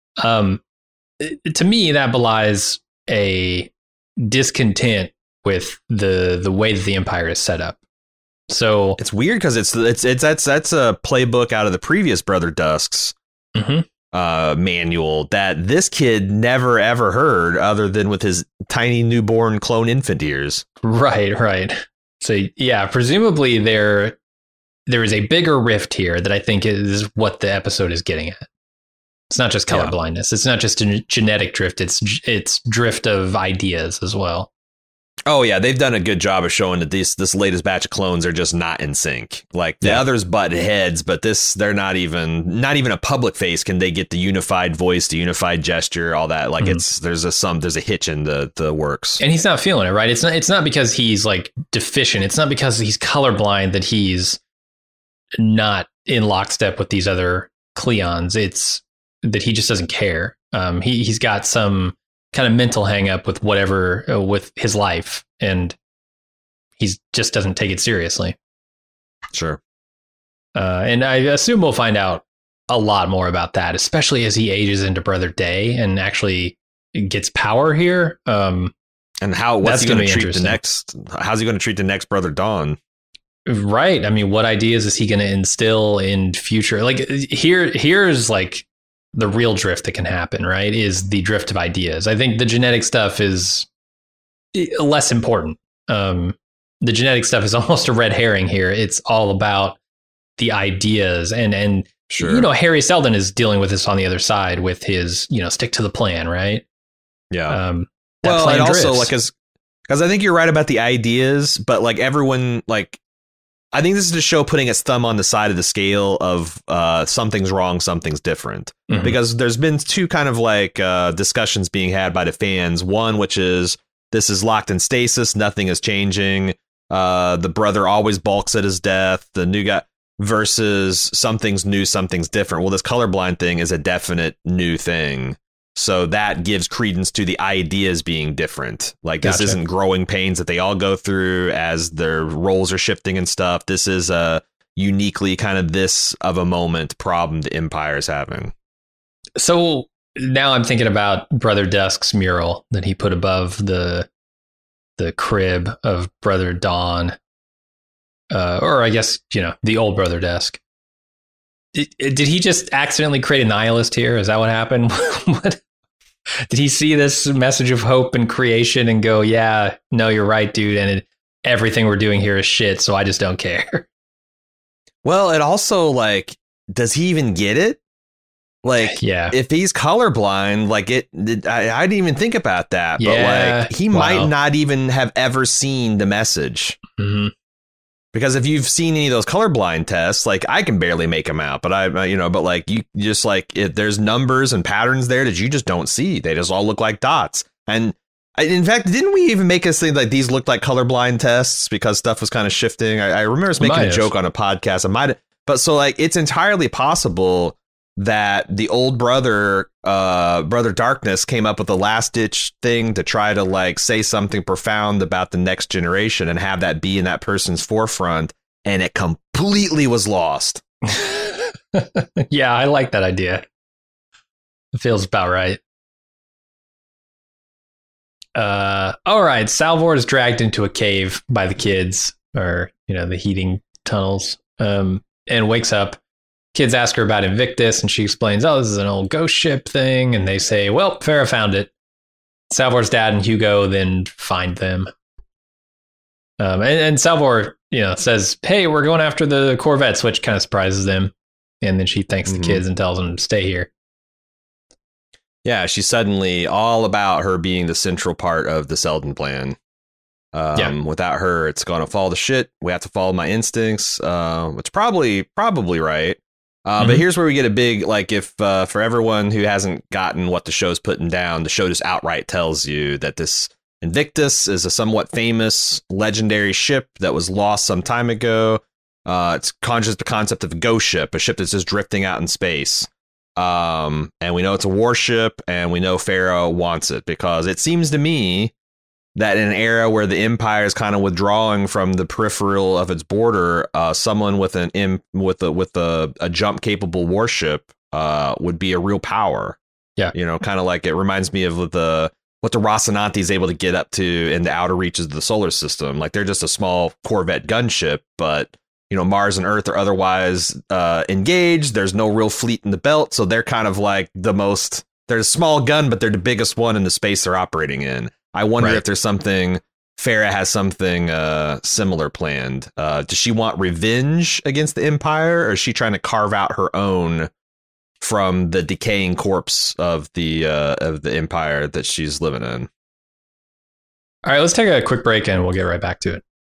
To me, that belies a discontent with the way that the Empire is set up. So it's weird because that's a playbook out of the previous Brother Dusk's manual that this kid never ever heard, other than with his tiny newborn clone infant ears. Right. So yeah, presumably there is a bigger rift here that I think is what the episode is getting at. It's not just color blindness. It's not just a genetic drift. It's drift of ideas as well. Oh yeah, they've done a good job of showing that this latest batch of clones are just not in sync. Like the others butt heads, but they're not even a public face. Can they get the unified voice, the unified gesture, all that? Like there's a hitch in the works. And he's not feeling it, right? It's not because he's like deficient. It's not because he's colorblind that he's not in lockstep with these other Cleons. It's that he just doesn't care. He's got some kind of mental hang up with whatever with his life, and he just doesn't take it seriously. Sure. And I assume we'll find out a lot more about that, especially as he ages into Brother Day and actually gets power here. And what's he going to treat the next? How's he going to treat the next Brother Dawn? Right. I mean, what ideas is he going to instill in future? Like here's like the real drift that can happen, right? Is the drift of ideas. I think the genetic stuff is less important. The genetic stuff is almost a red herring here. It's all about the ideas and sure. Harry Seldon is dealing with this on the other side with his, stick to the plan, right? Yeah. Well, and also like, because I think you're right about the ideas, but like everyone, like, I think this is the show putting its thumb on the side of the scale of something's wrong, something's different. Mm-hmm. Because there's been two kind of like discussions being had by the fans. One, which is this is locked in stasis. Nothing is changing. The brother always balks at his death. The new guy versus something's new, something's different. Well, this colorblind thing is a definite new thing. So that gives credence to the ideas being different. Like this isn't growing pains that they all go through as their roles are shifting and stuff. This is a uniquely kind of this of a moment problem the Empire's having. So now I'm thinking about Brother Dusk's mural that he put above the crib of Brother Dawn. Or I guess, the old Brother Dusk. Did he just accidentally create a nihilist here? Is that what happened? What? Did he see this message of hope and creation and go, yeah, no, you're right, dude. And everything we're doing here is shit. So I just don't care. Well, it also like, does he even get it? Like, yeah, if he's colorblind, like I didn't even think about that. Yeah. But like he might not even have ever seen the message. Mm-hmm. Because if you've seen any of those colorblind tests, like I can barely make them out, but but like you just like if there's numbers and patterns there that you just don't see, they just all look like dots. And in fact, didn't we even make us think like these looked like colorblind tests because stuff was kind of shifting? I remember us making a joke on a podcast. But so like it's entirely possible that the old Brother Darkness came up with a last ditch thing to try to like say something profound about the next generation and have that be in that person's forefront. And it completely was lost. Yeah, I like that idea. It feels about right. All right. Salvor is dragged into a cave by the kids or, the heating tunnels, and wakes up Kids ask her about Invictus, and she explains, oh, this is an old ghost ship thing. And they say, well, Farah found it. Salvor's dad and Hugo then find them. And Salvor, says, hey, we're going after the Corvettes, which kind of surprises them. And then she thanks the kids and tells them to stay here. Yeah, she's suddenly all about her being the central part of the Selden plan. Without her, it's going to fall to shit. We have to follow my instincts, which probably right. But here's where we get a big, if for everyone who hasn't gotten what the show's putting down, the show just outright tells you that this Invictus is a somewhat famous, legendary ship that was lost some time ago. It conjures the concept of a ghost ship, a ship that's just drifting out in space. And we know it's a warship, and we know Farah wants it because it seems to me that in an era where the Empire is kind of withdrawing from the peripheral of its border, someone with a jump capable warship would be a real power. Yeah, kind of like it reminds me of what the Rocinante is able to get up to in the outer reaches of the solar system. Like they're just a small Corvette gunship, but Mars and Earth are otherwise engaged. There's no real fleet in the belt, so they're kind of like they're a small gun, but they're the biggest one in the space they're operating in. I wonder if there's something, Farah has something similar planned. Does she want revenge against the Empire, or is she trying to carve out her own from the decaying corpse of the Empire that she's living in? All right, let's take a quick break and we'll get right back to it.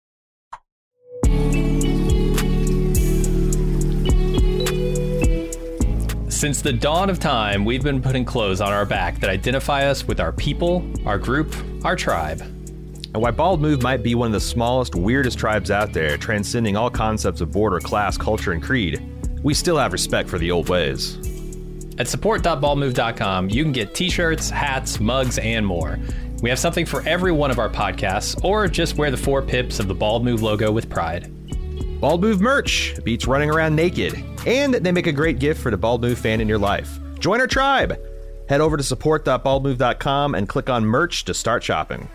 Since the dawn of time, we've been putting clothes on our back that identify us with our people, our group, our tribe. And while Bald Move might be one of the smallest, weirdest tribes out there, transcending all concepts of border, class, culture, and creed, we still have respect for the old ways. At support.baldmove.com, you can get t-shirts, hats, mugs, and more. We have something for every one of our podcasts, or just wear the 4 pips of the Bald Move logo with pride. Bald Move merch beats running around naked, and they make a great gift for the Bald Move fan in your life. Join our tribe. Head over to support.baldmove.com and click on merch to start shopping.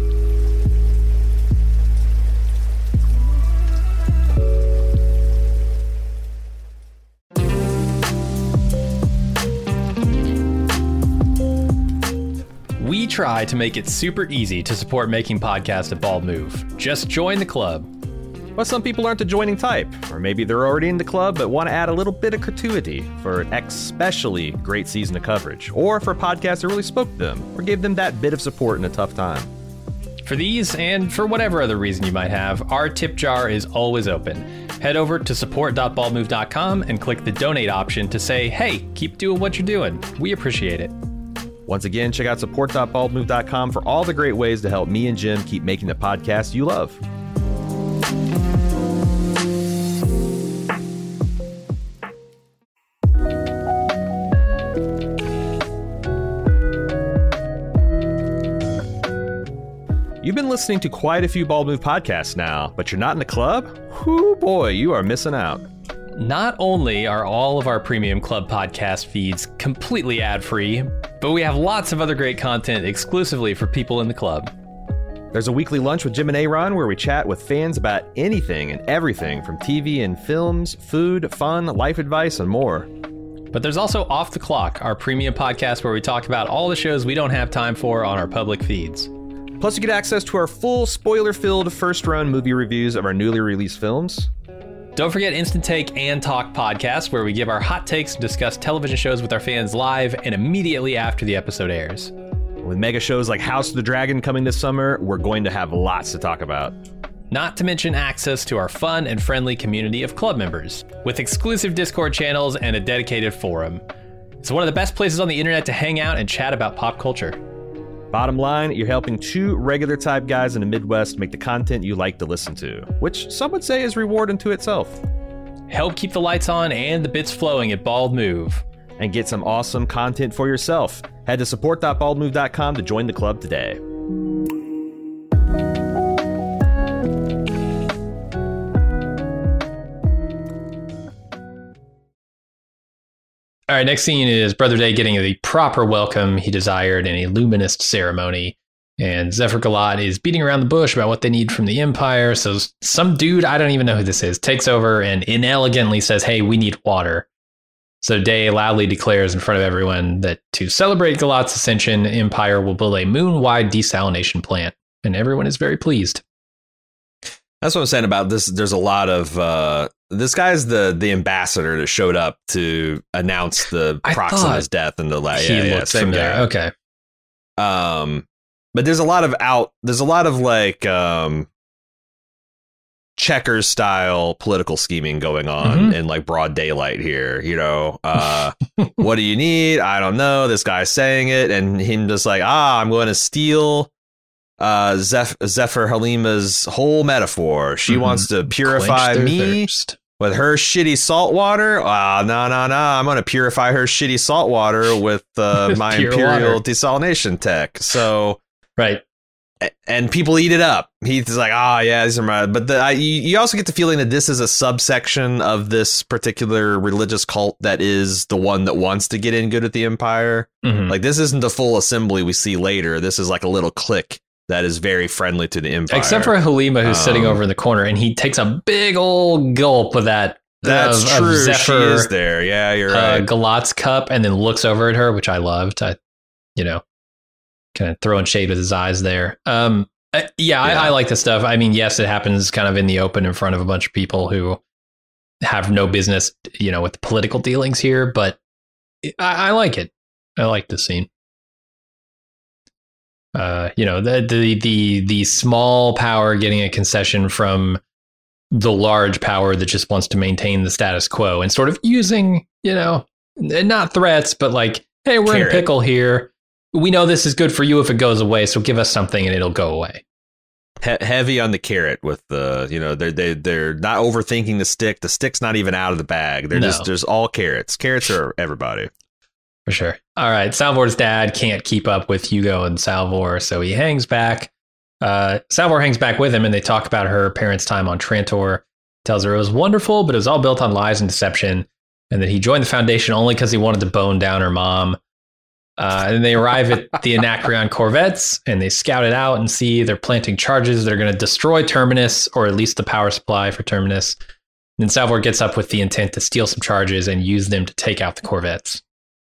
We try to make it super easy to support making podcasts at Bald Move. Just join the club. But some people aren't the joining type, or maybe they're already in the club but want to add a little bit of gratuity for an especially great season of coverage, or for a podcast that really spoke to them, or gave them that bit of support in a tough time. For these, and for whatever other reason you might have, our tip jar is always open. Head over to support.baldmove.com and click the donate option to say, hey, keep doing what you're doing. We appreciate it. Once again, check out support.baldmove.com for all the great ways to help me and Jim keep making the podcast you love. You've been listening to quite a few Bald Move podcasts now, but you're not in the club? Whoo boy, you are missing out. Not only are all of our premium club podcast feeds completely ad-free, but we have lots of other great content exclusively for people in the club. There's a weekly lunch with Jim and Aaron where we chat with fans about anything and everything from TV and films, food, fun, life advice, and more. But there's also Off the Clock, our premium podcast where we talk about all the shows we don't have time for on our public feeds. Plus, you get access to our full spoiler-filled first-run movie reviews of our newly released films. Don't forget Instant Take and Talk podcasts, where we give our hot takes and discuss television shows with our fans live and immediately after the episode airs. With mega shows like House of the Dragon coming this summer, we're going to have lots to talk about. Not to mention access to our fun and friendly community of club members, with exclusive Discord channels and a dedicated forum. It's one of the best places on the internet to hang out and chat about pop culture. Bottom line, you're helping 2 regular type guys in the Midwest make the content you like to listen to, which some would say is reward unto itself. Help keep the lights on and the bits flowing at Bald Move. And get some awesome content for yourself. Head to support.baldmove.com to join the club today. All right, next scene is Brother Day getting the proper welcome he desired in a luminous ceremony. And Zephyr Galat is beating around the bush about what they need from the Empire. So some dude, I don't even know who this is, takes over and inelegantly says, hey, we need water. So Day loudly declares in front of everyone that to celebrate Galat's ascension, Empire will build a moon-wide desalination plant. And everyone is very pleased. That's what I'm saying about this. There's a lot of this guy's the ambassador that showed up to announce the Proxima's death and the same guy. Okay. But there's a lot of like Checkers style political scheming going on in like broad daylight here. You know, what do you need? I don't know. This guy's saying it, and him just like, I'm going to steal Zephyr Halima's whole metaphor. She wants to purify me with her shitty salt water. No. I'm going to purify her shitty salt water with my imperial water desalination tech. So, right. And people eat it up. He's like, these are my. But you also get the feeling that this is a subsection of this particular religious cult that is the one that wants to get in good at the Empire. Like, this isn't the full assembly we see later. This is like a little clique that is very friendly to the Empire. Except for Halima, who's sitting over in the corner, and he takes a big old gulp of that. That's true. Zephyr, she is there. Yeah, you're right. Galat's cup, and then looks over at her, which I loved. Kind of throwing shade with his eyes there. I like this stuff. I mean, yes, it happens kind of in the open in front of a bunch of people who have no business, with the political dealings here, but I like it. I like this scene. The small power getting a concession from the large power that just wants to maintain the status quo and sort of using, not threats, but like, hey, we're in a pickle here. We know this is good for you if it goes away, so give us something and it'll go away. Heavy on the carrot with the, they're not overthinking the stick. The stick's not even out of the bag. They're just all carrots. Carrots are everybody. For sure. All right. Salvor's dad can't keep up with Hugo and Salvor, so he hangs back. Salvor hangs back with him, and they talk about her parents' time on Trantor. Tells her it was wonderful, but it was all built on lies and deception, and that he joined the Foundation only because he wanted to bone down her mom. And they arrive at the Anacreon corvettes, and they scout it out and see they're planting charges that are going to destroy Terminus, or at least the power supply for Terminus. And then Salvor gets up with the intent to steal some charges and use them to take out the corvettes.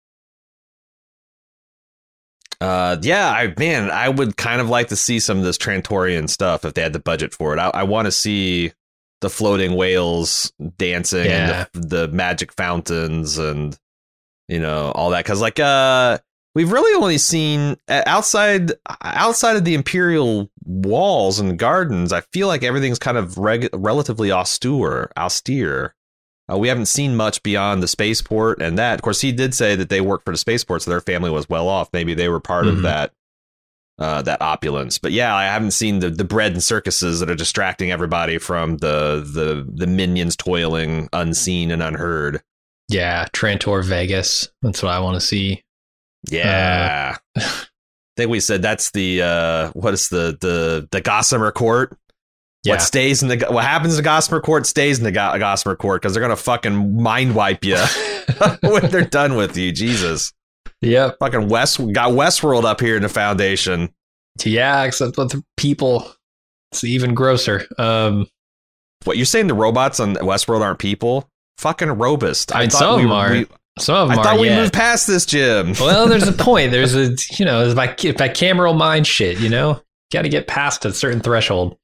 I would kind of like to see some of this Trantorian stuff if they had the budget for it. I want to see the floating whales dancing and the magic fountains and, all that. Because, we've really only seen outside of the Imperial walls and gardens. I feel like everything's kind of relatively austere. We haven't seen much beyond the spaceport and that. Of course, he did say that they worked for the spaceport, so their family was well off. Maybe they were part of that opulence. But yeah, I haven't seen the bread and circuses that are distracting everybody from the minions toiling unseen and unheard. Yeah, Trantor Vegas. That's what I want to see. Yeah. I think we said that's the what is the Gossamer Court. Yeah. What happens in the Gossamer Court stays in the Gossamer Court, because they're gonna fucking mind wipe you when they're done with you. Jesus. Yep. Fucking got Westworld up here in the Foundation. Yeah, except with the people. It's even grosser. What, you're saying the robots on Westworld aren't people? Fucking robust. I mean, some of them are. Some of them I thought we moved past this, Jim. Well, there's a point. There's there's bicameral mind shit, Got to get past a certain threshold.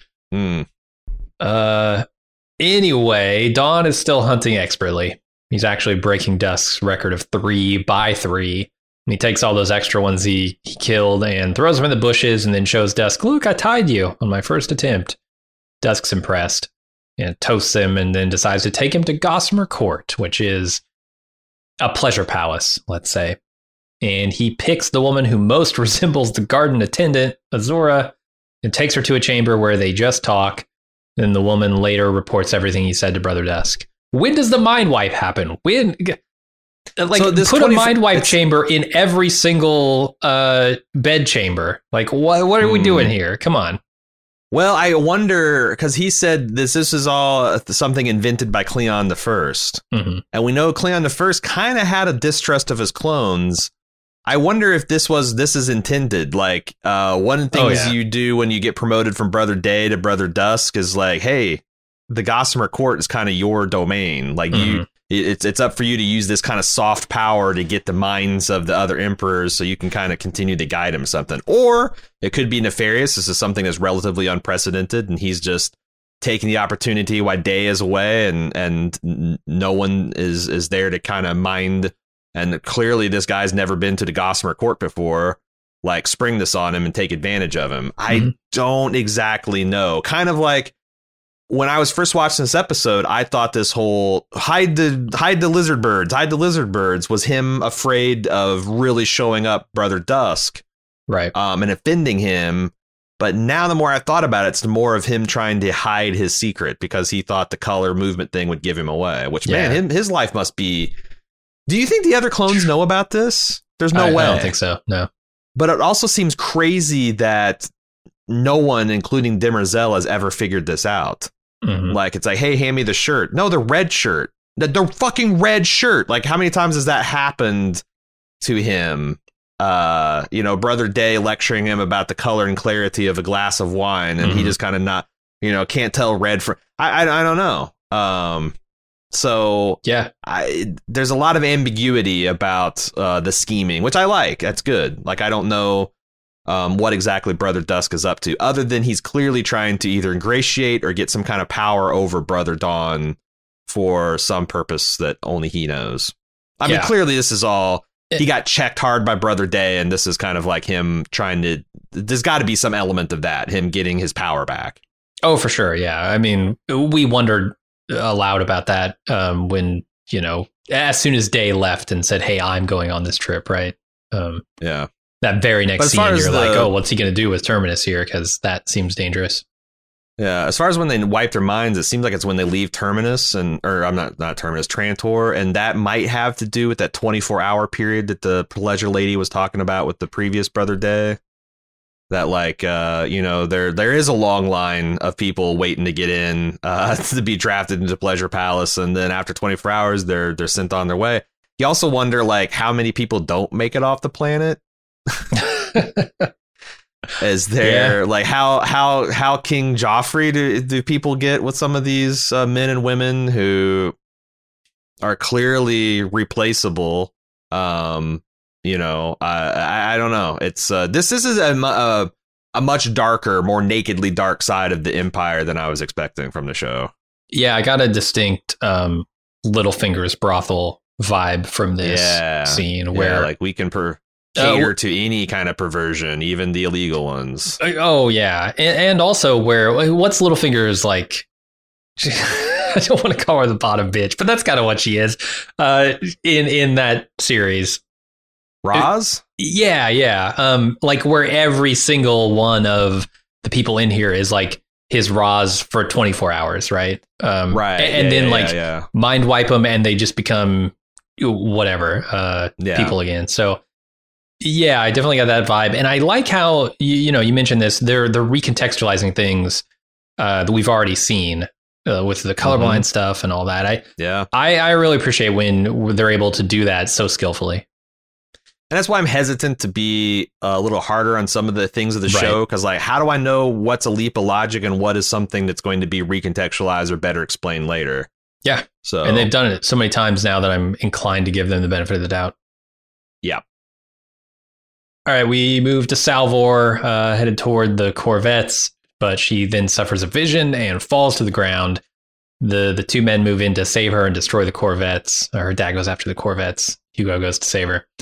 Anyway, Dawn is still hunting expertly. He's actually breaking Dusk's record of 3 by 3. And he takes all those extra ones he killed and throws them in the bushes, and then shows Dusk, look, I tied you on my first attempt. Dusk's impressed and toasts him, and then decides to take him to Gossamer Court, which is a pleasure palace, let's say. And he picks the woman who most resembles the garden attendant, Azura, and takes her to a chamber where they just talk. Then the woman later reports everything he said to Brother Dusk. When does the mind wipe happen? When? Put a mind wipe chamber in every single bed chamber. What are we doing here? Come on. Well, I wonder, because he said this is all something invented by Cleon the First. And we know Cleon the First kind of had a distrust of his clones. I wonder if this is intended. Like, one of the things you do when you get promoted from Brother Day to Brother Dusk is like, hey, the Gossamer Court is kind of your domain. Like it's up for you to use this kind of soft power to get the minds of the other emperors so you can kind of continue to guide him something. Or it could be nefarious. This is something that's relatively unprecedented, and he's just taking the opportunity while Day is away and no one is there to kind of mind. And clearly this guy's never been to the Gossamer Court before, like spring this on him and take advantage of him. I don't exactly know. Kind of like when I was first watching this episode, I thought this whole hide the lizard birds was him afraid of really showing up Brother Dusk. Right. And offending him. But now the more I thought about it, it's the more of him trying to hide his secret because he thought the color movement thing would give him away, which, man, his life must be. Do you think the other clones know about this? There's no way. I don't think so. No. But it also seems crazy that no one, including Demerzel, has ever figured this out. Like, it's like, hey, hand me the shirt. No, the red shirt. The fucking red shirt. Like, how many times has that happened to him? Brother Day lecturing him about the color and clarity of a glass of wine, and he just kind of not, can't tell red from. I don't know. So yeah, there's a lot of ambiguity about the scheming, which I like. That's good. Like, I don't know what exactly Brother Dusk is up to, other than he's clearly trying to either ingratiate or get some kind of power over Brother Dawn for some purpose that only he knows. I mean, clearly this is all. He got checked hard by Brother Day, and this is kind of like him trying to. There's got to be some element of that, him getting his power back. Oh, for sure. Yeah. I mean, we wondered aloud about that when, as soon as Day left and said, hey, I'm going on this trip. Right. Yeah. That very next scene, you're like, oh, what's he going to do with Terminus here? Because that seems dangerous. Yeah, as far as when they wipe their minds, it seems like it's when they leave Terminus not Terminus, Trantor, and that might have to do with that 24-hour period that the Pleasure Lady was talking about with the previous Brother Day. That there is a long line of people waiting to get in to be drafted into Pleasure Palace, and then after 24 hours, they're sent on their way. You also wonder how many people don't make it off the planet. Is there how King Joffrey do people get with some of these men and women who are clearly replaceable? I don't know. It's this is a much darker, more nakedly dark side of the Empire than I was expecting from the show. Yeah, I got a distinct Littlefinger's brothel vibe from this scene where we can cater to any kind of perversion, even the illegal ones. Oh, yeah. And also what's Littlefinger's like? I don't want to call her the bottom bitch, but that's kind of what she is in that series. Roz? Yeah. Where every single one of the people in here is like his Roz for 24 hours, right? Right. And then mind wipe them and they just become whatever people again. So yeah, I definitely got that vibe. And I like how, you mentioned this, they're recontextualizing things that we've already seen with the colorblind stuff and all that. I really appreciate when they're able to do that so skillfully. And that's why I'm hesitant to be a little harder on some of the things of the show. Because how do I know what's a leap of logic and what is something that's going to be recontextualized or better explained later? Yeah. And they've done it so many times now that I'm inclined to give them the benefit of the doubt. Yeah. All right, we move to Salvor, headed toward the Corvettes, but she then suffers a vision and falls to the ground. The two men move in to save her and destroy the Corvettes. Her dad goes after the Corvettes. Hugo goes to save her.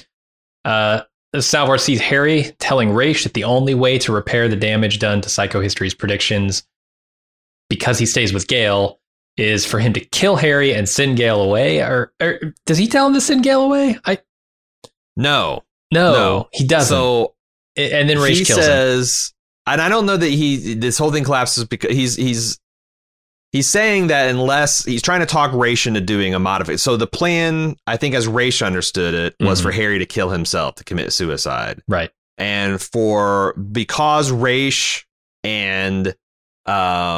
Salvor sees Harry telling Raish that the only way to repair the damage done to Psychohistory's predictions, because he stays with Gale, is for him to kill Harry and send Gale away. Or does he tell him to send Gale away? No, he doesn't. So, and then Raish kills him. And I don't know that this whole thing collapses because he's saying that unless he's trying to talk Raish into doing a modification. So the plan, I think, as Raish understood it, was for Harry to kill himself, to commit suicide. Right. And because Raish and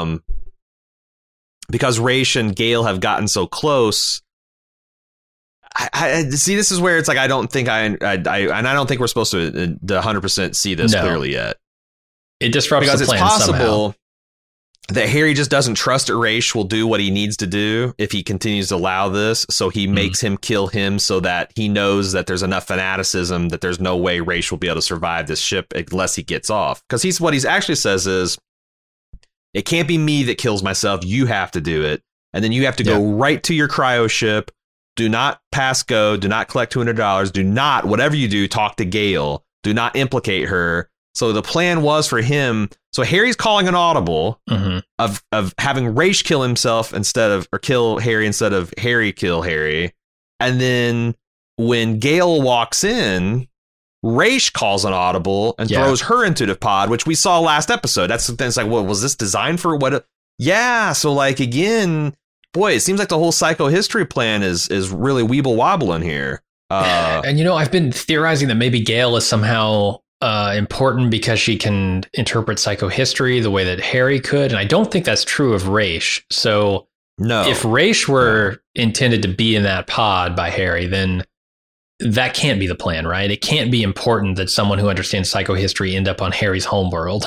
Gale have gotten so close, I see. This is where it's like I don't think and I don't think we're supposed to 100% see this clearly yet. It disrupts because the plan it's possible somehow. that Harry just doesn't trust that Raish will do what he needs to do if he continues to allow this. So he makes him kill him so that he knows that there's enough fanaticism that there's no way Raish will be able to survive this ship unless he gets off. Because what he's actually says is, it can't be me that kills myself. You have to do it. And then you have to go right to your cryo ship. Do not pass go. Do not collect $200. Do not, whatever you do, talk to Gale. Do not implicate her. So the plan was for him. So Harry's calling an audible of having Raish kill himself or kill Harry instead of Harry kill Harry. And then when Gale walks in, Raish calls an audible and throws her into the pod, which we saw last episode. That's the thing. It's like, well, was this designed for what? Yeah. So like, again, boy, it seems like the whole psychohistory plan is really weeble wobbling here. And, I've been theorizing that maybe Gale is somehow important because she can interpret psychohistory the way that Harry could. And I don't think that's true of Raish. So if Raish were intended to be in that pod by Harry, then that can't be the plan, right? It can't be important that someone who understands psychohistory end up on Harry's homeworld.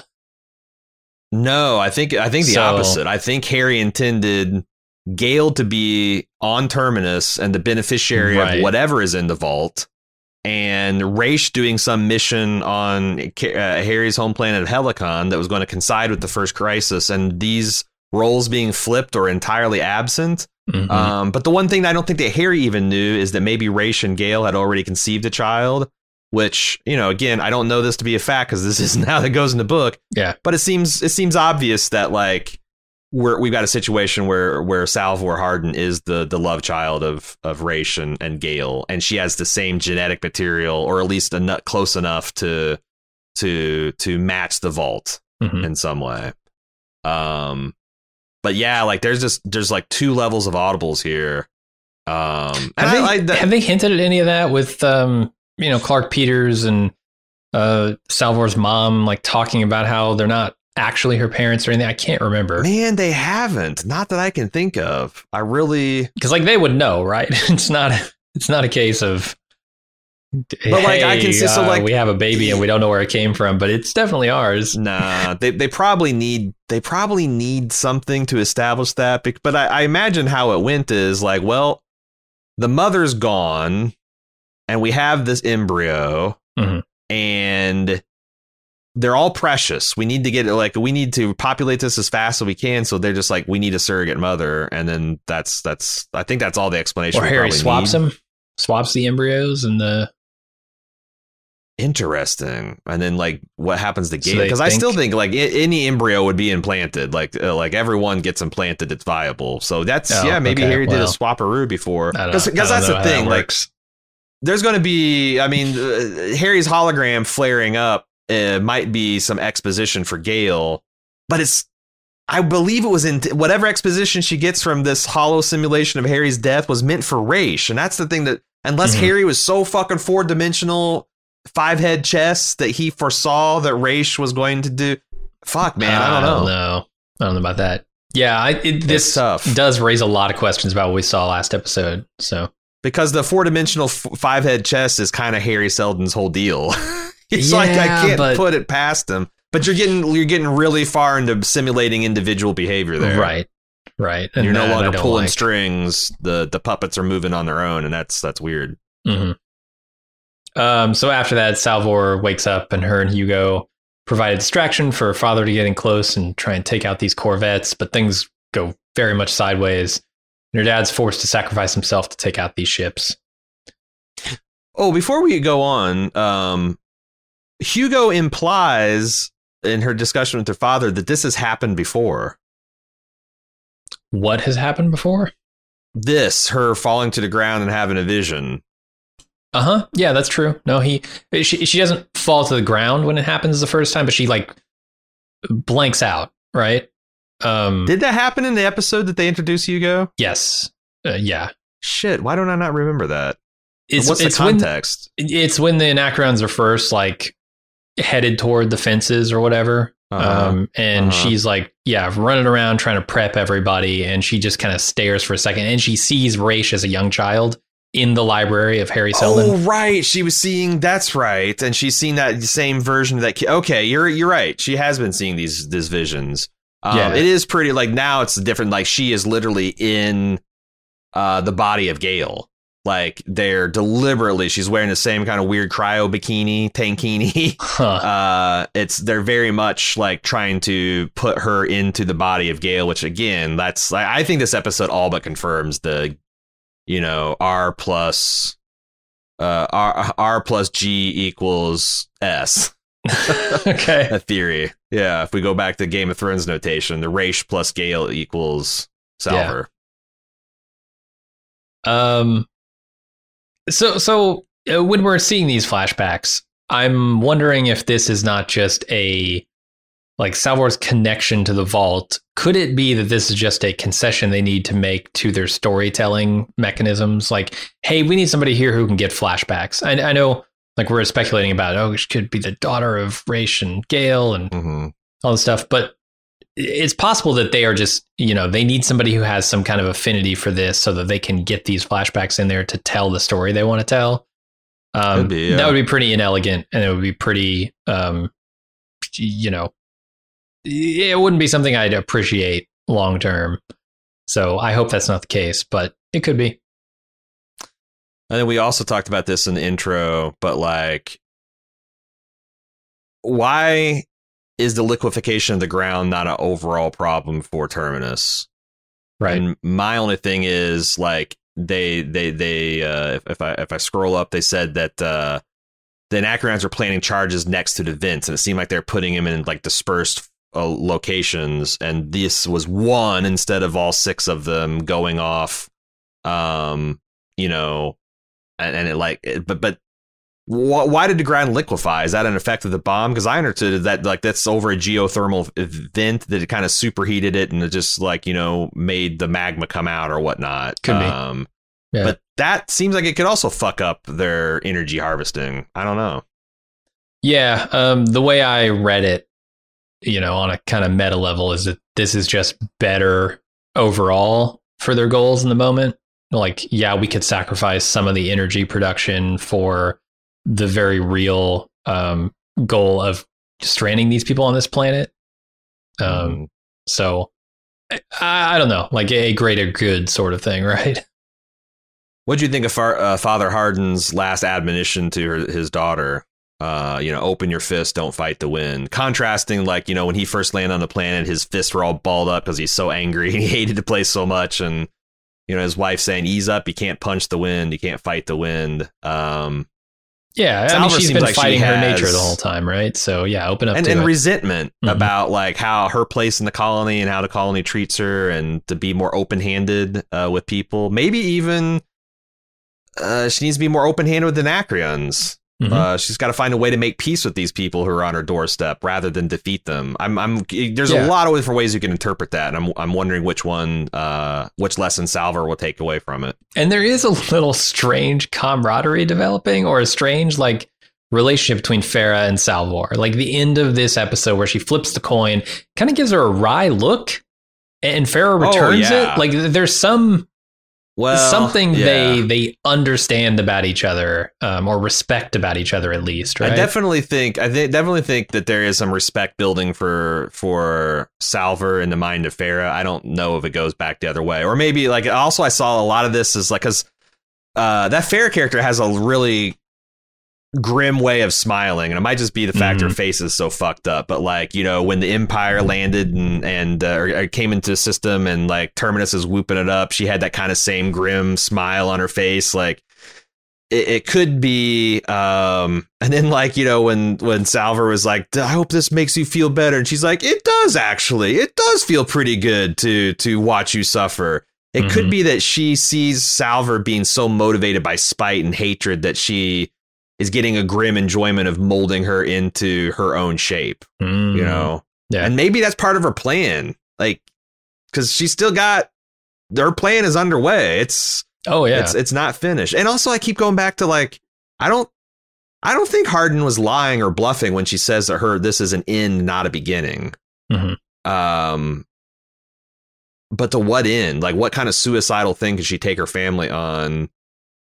No, I think the opposite. I think Harry intended Gale to be on Terminus and the beneficiary of whatever is in the vault, and Raish doing some mission on Harry's home planet of Helicon that was going to coincide with the first crisis, and these roles being flipped or entirely absent. But the one thing I don't think that Harry even knew is that maybe Raish and Gale had already conceived a child, which, again, I don't know this to be a fact because this isn't how that goes in the book. Yeah. But it seems obvious that like we've got a situation where Salvor Hardin is the love child of Raish and Gale, and she has the same genetic material, or at least close enough to match the vault in some way. But yeah, like there's like two levels of audibles here. Have they hinted at any of that with Clark Peters and Salvor's mom, like talking about how they're not actually her parents or anything? I can't remember. Man, they haven't. Not that I can think of. Because like they would know, right? It's not a case of. But like I can see, so like we have a baby and we don't know where it came from, but it's definitely ours. Nah, they probably need something to establish that. But I imagine how it went is like, well, the mother's gone, and we have this embryo, and they're all precious. We need to populate this as fast as we can. So they're just like, we need a surrogate mother, and then that's I think that's all the explanation. Or Harry swaps the embryos and the. Interesting. And then like what happens to Gale? Because I still think like any embryo would be implanted. Like everyone gets implanted that's viable. So that's maybe okay, Harry did a swaparoo before. Because that's the thing. Like there's going to be, Harry's hologram flaring up might be some exposition for Gale, but I believe it was in whatever exposition she gets from this hollow simulation of Harry's death was meant for Raish. And that's the thing that unless Harry was so fucking 4-dimensional 5-head chess that he foresaw that Raish was going to do. Fuck, man, I don't know. I don't know about that. Yeah, this does raise a lot of questions about what we saw last episode. So because the 4-dimensional 5-head chess is kind of Harry Seldon's whole deal. It's like I can't put it past him. But you're getting really far into simulating individual behavior there. Right. And you're no longer pulling strings. The puppets are moving on their own, and that's weird. So after that, Salvor wakes up, and her and Hugo provide a distraction for her father to get in close and try and take out these Corvettes, but things go very much sideways. And her dad's forced to sacrifice himself to take out these ships. Oh, before we go on, Hugo implies in her discussion with her father that this has happened before. What has happened before? Her falling to the ground and having a vision. Yeah, that's true. No, she doesn't fall to the ground when it happens the first time, but she like blanks out, right? Did that happen in the episode that they introduced Hugo? Yes. Yeah. Shit, why don't I not remember that? What's the context? It's when the Anacrons are first like headed toward the fences or whatever. She's like, running around trying to prep everybody, and she just kind of stares for a second, and she sees Raish as a young child in the library of Harry Seldon. Oh, right. She was seeing. That's right. And she's seen that same version of that kid. OK, you're right. She has been seeing these visions. It is pretty like now it's different. Like she is literally in the body of Gale. Like they're deliberately she's wearing the same kind of weird cryo bikini, tankini. Huh. They're very much like trying to put her into the body of Gale, which again, that's I think this episode all but confirms the, R plus G equals S. Okay. A theory. Yeah. If we go back to Game of Thrones notation, the Raish plus Gale equals Salvor. Yeah. So when we're seeing these flashbacks, I'm wondering if this is not just Salvor's connection to the vault. Could it be that this is just a concession they need to make to their storytelling mechanisms? Like, hey, we need somebody here who can get flashbacks. I know, like, we're speculating about, she could be the daughter of Raish and Gale and all this stuff. But it's possible that they are just, they need somebody who has some kind of affinity for this so that they can get these flashbacks in there to tell the story they want to tell. That would be pretty inelegant, and it would be pretty, it wouldn't be something I'd appreciate long term. So I hope that's not the case, but it could be. And then we also talked about this in the intro, but like, why is the liquefaction of the ground not an overall problem for Terminus? Right. And my only thing is like if I scroll up, they said that the Anacreons are planning charges next to the vents, and it seemed like they're putting them in like dispersed locations, and this was one instead of all 6 of them going off. And it like, but. Why did the ground liquefy? Is that an effect of the bomb? Because I understood that like that's over a geothermal vent that it kind of superheated it and it just like, made the magma come out or whatnot. Could be. Yeah. But that seems like it could also fuck up their energy harvesting. I don't know. Yeah. The way I read it, on a kind of meta level is that this is just better overall for their goals in the moment. Like, yeah, we could sacrifice some of the energy production for the very real goal of stranding these people on this planet. So I don't know, like a greater good sort of thing, right? What do you think of Father Hardin's last admonition to his daughter? Open your fist, don't fight the wind. Contrasting, like, when he first landed on the planet, his fists were all balled up because he's so angry. He hated the place so much. And, his wife saying, ease up, you can't punch the wind, you can't fight the wind. Yeah, I mean, she's been fighting her nature the whole time, right? So, yeah, open up and resentment about like how her place in the colony and how the colony treats her, and to be more open-handed with people. Maybe even she needs to be more open-handed with the Anacreons. She's got to find a way to make peace with these people who are on her doorstep rather than defeat them. There's a lot of different ways you can interpret that, and I'm wondering which lesson Salvor will take away from it. And there is a little strange camaraderie developing, or a strange like relationship between Farah and Salvor. Like the end of this episode where she flips the coin, kind of gives her a wry look, and Farah returns it. Like there's something they understand about each other, or respect about each other, at least, right? I definitely think that there is some respect building for Salvor in the mind of Farah. I don't know if it goes back the other way, or maybe like also I saw a lot of this is like because that Farah character has a really grim way of smiling, and it might just be the fact her face is so fucked up, but like when the Empire landed and or came into the system and like Terminus is whooping it up, she had that kind of same grim smile on her face. Like it could be and then like when Salvor was like, I hope this makes you feel better, and she's like, it does feel pretty good to watch you suffer. It could be that she sees Salvor being so motivated by spite and hatred that she is getting a grim enjoyment of molding her into her own shape, Yeah. And maybe that's part of her plan. Like, cause she's still got, her plan is underway. It's not finished. And also I keep going back to like, I don't think Hardin was lying or bluffing when she says to her, this is an end, not a beginning. But to what end? Like what kind of suicidal thing could she take her family on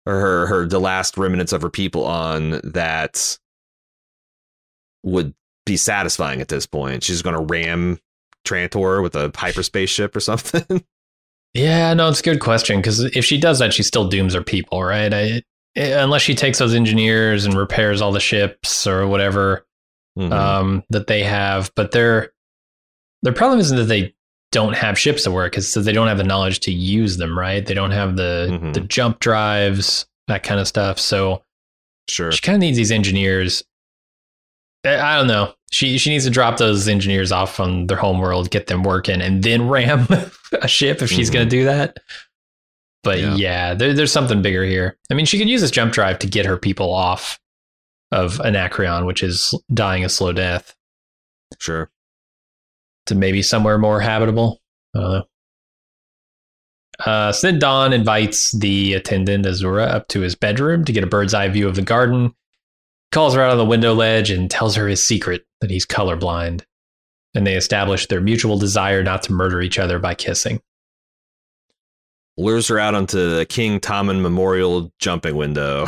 or her the last remnants of her people on that would be satisfying at this point. She's going to ram Trantor with a hyperspace ship or something. Yeah, no, it's a good question, because if she does that, she still dooms her people, right? Unless she takes those engineers and repairs all the ships or whatever that they have. But their problem isn't that they don't have ships to work, it's that they don't have the knowledge to use them, right? They don't have the jump drives, that kind of stuff. So sure, she kind of needs these engineers. I don't know. She needs to drop those engineers off on their home world, get them working, and then ram a ship if she's going to do that. But yeah, there's something bigger here. I mean, she could use this jump drive to get her people off of Anacreon, which is dying a slow death. Sure. To maybe somewhere more habitable. I don't know. So then Dawn invites the attendant Azura up to his bedroom to get a bird's eye view of the garden. Calls her out on the window ledge and tells her his secret, that he's colorblind. And they establish their mutual desire not to murder each other by kissing. Lures her out onto the King Tommen Memorial jumping window.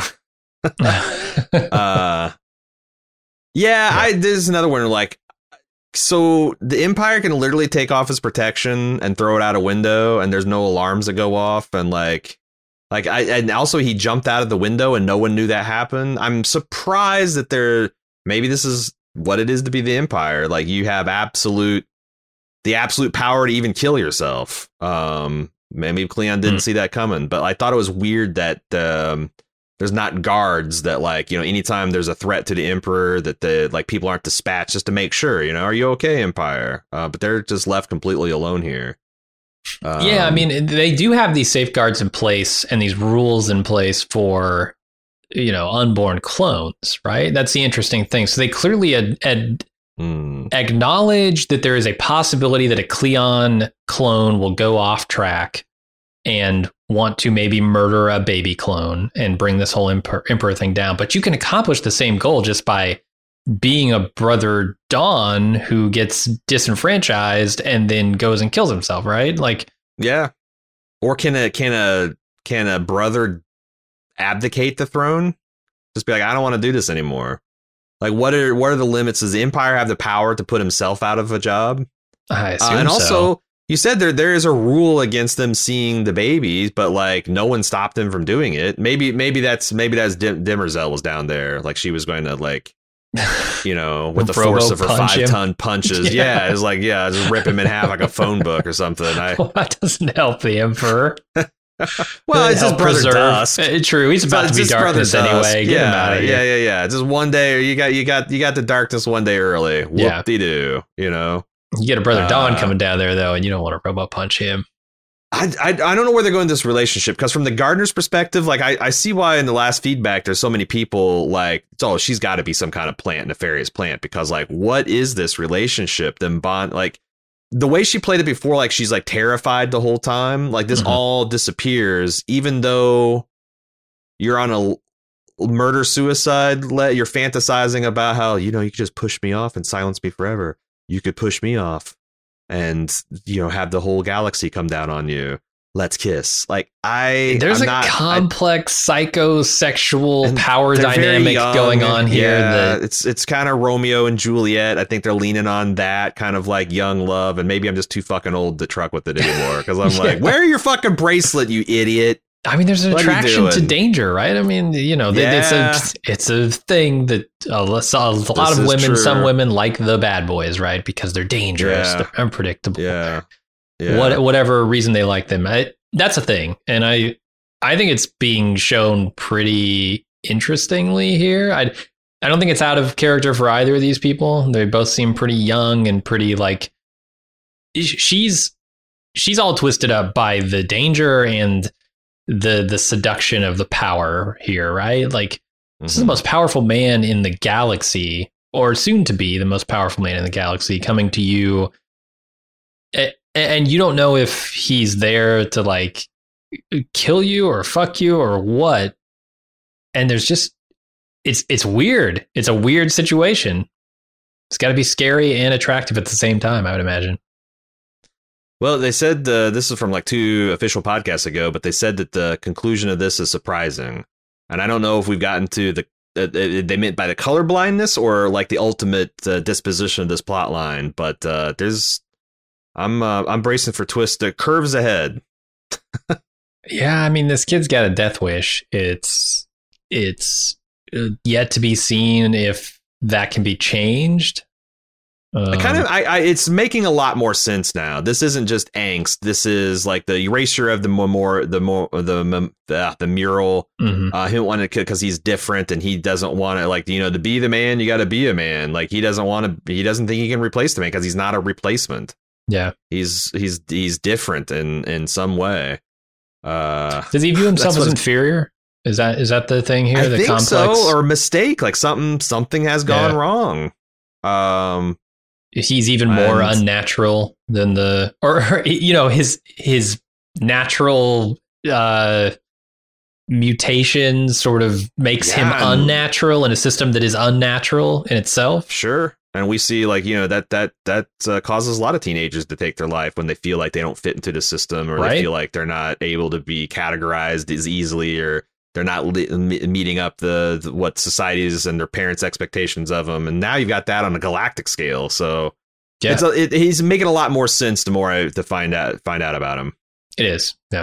There's another one like, so the Empire can literally take off his protection and throw it out a window, and there's no alarms that go off, and and also he jumped out of the window and no one knew that happened. I'm surprised that maybe this is what it is to be the Empire. Like, you have the absolute power to even kill yourself. Maybe Cleon didn't see that coming, but I thought it was weird that there's not guards that, like, you know, anytime there's a threat to the Emperor, that people aren't dispatched just to make sure, you know, are you okay, Empire? But they're just left completely alone here. I mean, they do have these safeguards in place and these rules in place for, you know, unborn clones, right? That's the interesting thing. So they clearly acknowledge that there is a possibility that a Cleon clone will go off track and want to maybe murder a baby clone and bring this whole Emperor thing down. But you can accomplish the same goal just by being a brother Dawn who gets disenfranchised and then goes and kills himself, right? Like, yeah. Or can a brother abdicate the throne? Just be like, I don't want to do this anymore. Like, what are the limits? Does the Empire have the power to put himself out of a job? I assume and also, so. You said there is a rule against them seeing the babies, but like no one stopped them from doing it. Maybe that's Demerzel was down there, like she was going to, like, you know, with the force of her 5-ton punches. Yeah, it's like, just rip him in half like a phone book or something. Well, that doesn't help the Emperor. Well, it's his brother Dusk. True, he's about to be darkness anyway. Get him out of here. Yeah. Just one day, you got the darkness one day early. Whoop-de-doo, you know. You get a brother Dawn coming down there though, and you don't want to robot punch him. I don't know where they're going in this relationship, because from the gardener's perspective, like I see why in the last feedback there's so many people like, oh, she's got to be some kind of nefarious plant, because like, what is this relationship? Them bond, like the way she played it before, like she's like terrified the whole time, like this all disappears, even though you're on a murder suicide, you're fantasizing about how, you know, you could just push me off and silence me forever. You could push me off and, you know, have the whole galaxy come down on you. Let's kiss. Like, there's complex psychosexual power dynamic going on here. Yeah, it's kind of Romeo and Juliet. I think they're leaning on that kind of like young love. And maybe I'm just too fucking old to truck with it anymore, because I'm like, wear your fucking bracelet, you idiot. I mean, there's an attraction to danger, right? I mean, you know, it's a thing that a lot of women, some women like the bad boys, right? Because they're dangerous, they're unpredictable. Yeah. Whatever reason they like them, that's a thing, and I think it's being shown pretty interestingly here. I don't think it's out of character for either of these people. They both seem pretty young and pretty like she's all twisted up by the danger and the seduction of the power here, right? Like, this is the most powerful man in the galaxy, or soon to be the most powerful man in the galaxy, coming to you, and you don't know if he's there to like kill you or fuck you or what. And there's just it's weird. It's a weird situation. It's got to be scary and attractive at the same time, I would imagine. Well, they said this is from like 2 official podcasts ago, but they said that the conclusion of this is surprising. And I don't know if we've gotten to the they meant by the color blindness or like the ultimate disposition of this plot line. But I'm bracing for twist curves ahead. Yeah, I mean, this kid's got a death wish. It's yet to be seen if that can be changed. It's making a lot more sense now. This isn't just angst. This is like the erasure of the mural. Mm-hmm. He wanted to because he's different and he doesn't want to, like, to be the man. You got to be a man. Like he doesn't want to. He doesn't think he can replace the man because he's not a replacement. Yeah, he's different in some way. Does he view himself as inferior? Is that the thing here? I the think complex? so, or mistake. Like something has gone wrong. He's even more unnatural than his natural mutation sort of makes him unnatural in a system that is unnatural in itself. Sure. And we see that causes a lot of teenagers to take their life when they feel like they don't fit into the system, or they feel like they're not able to be categorized as easily, or they're not meeting up the what society's and their parents' expectations of them. And now you've got that on a galactic scale. So he's making a lot more sense the more I find out about him. It is. Yeah.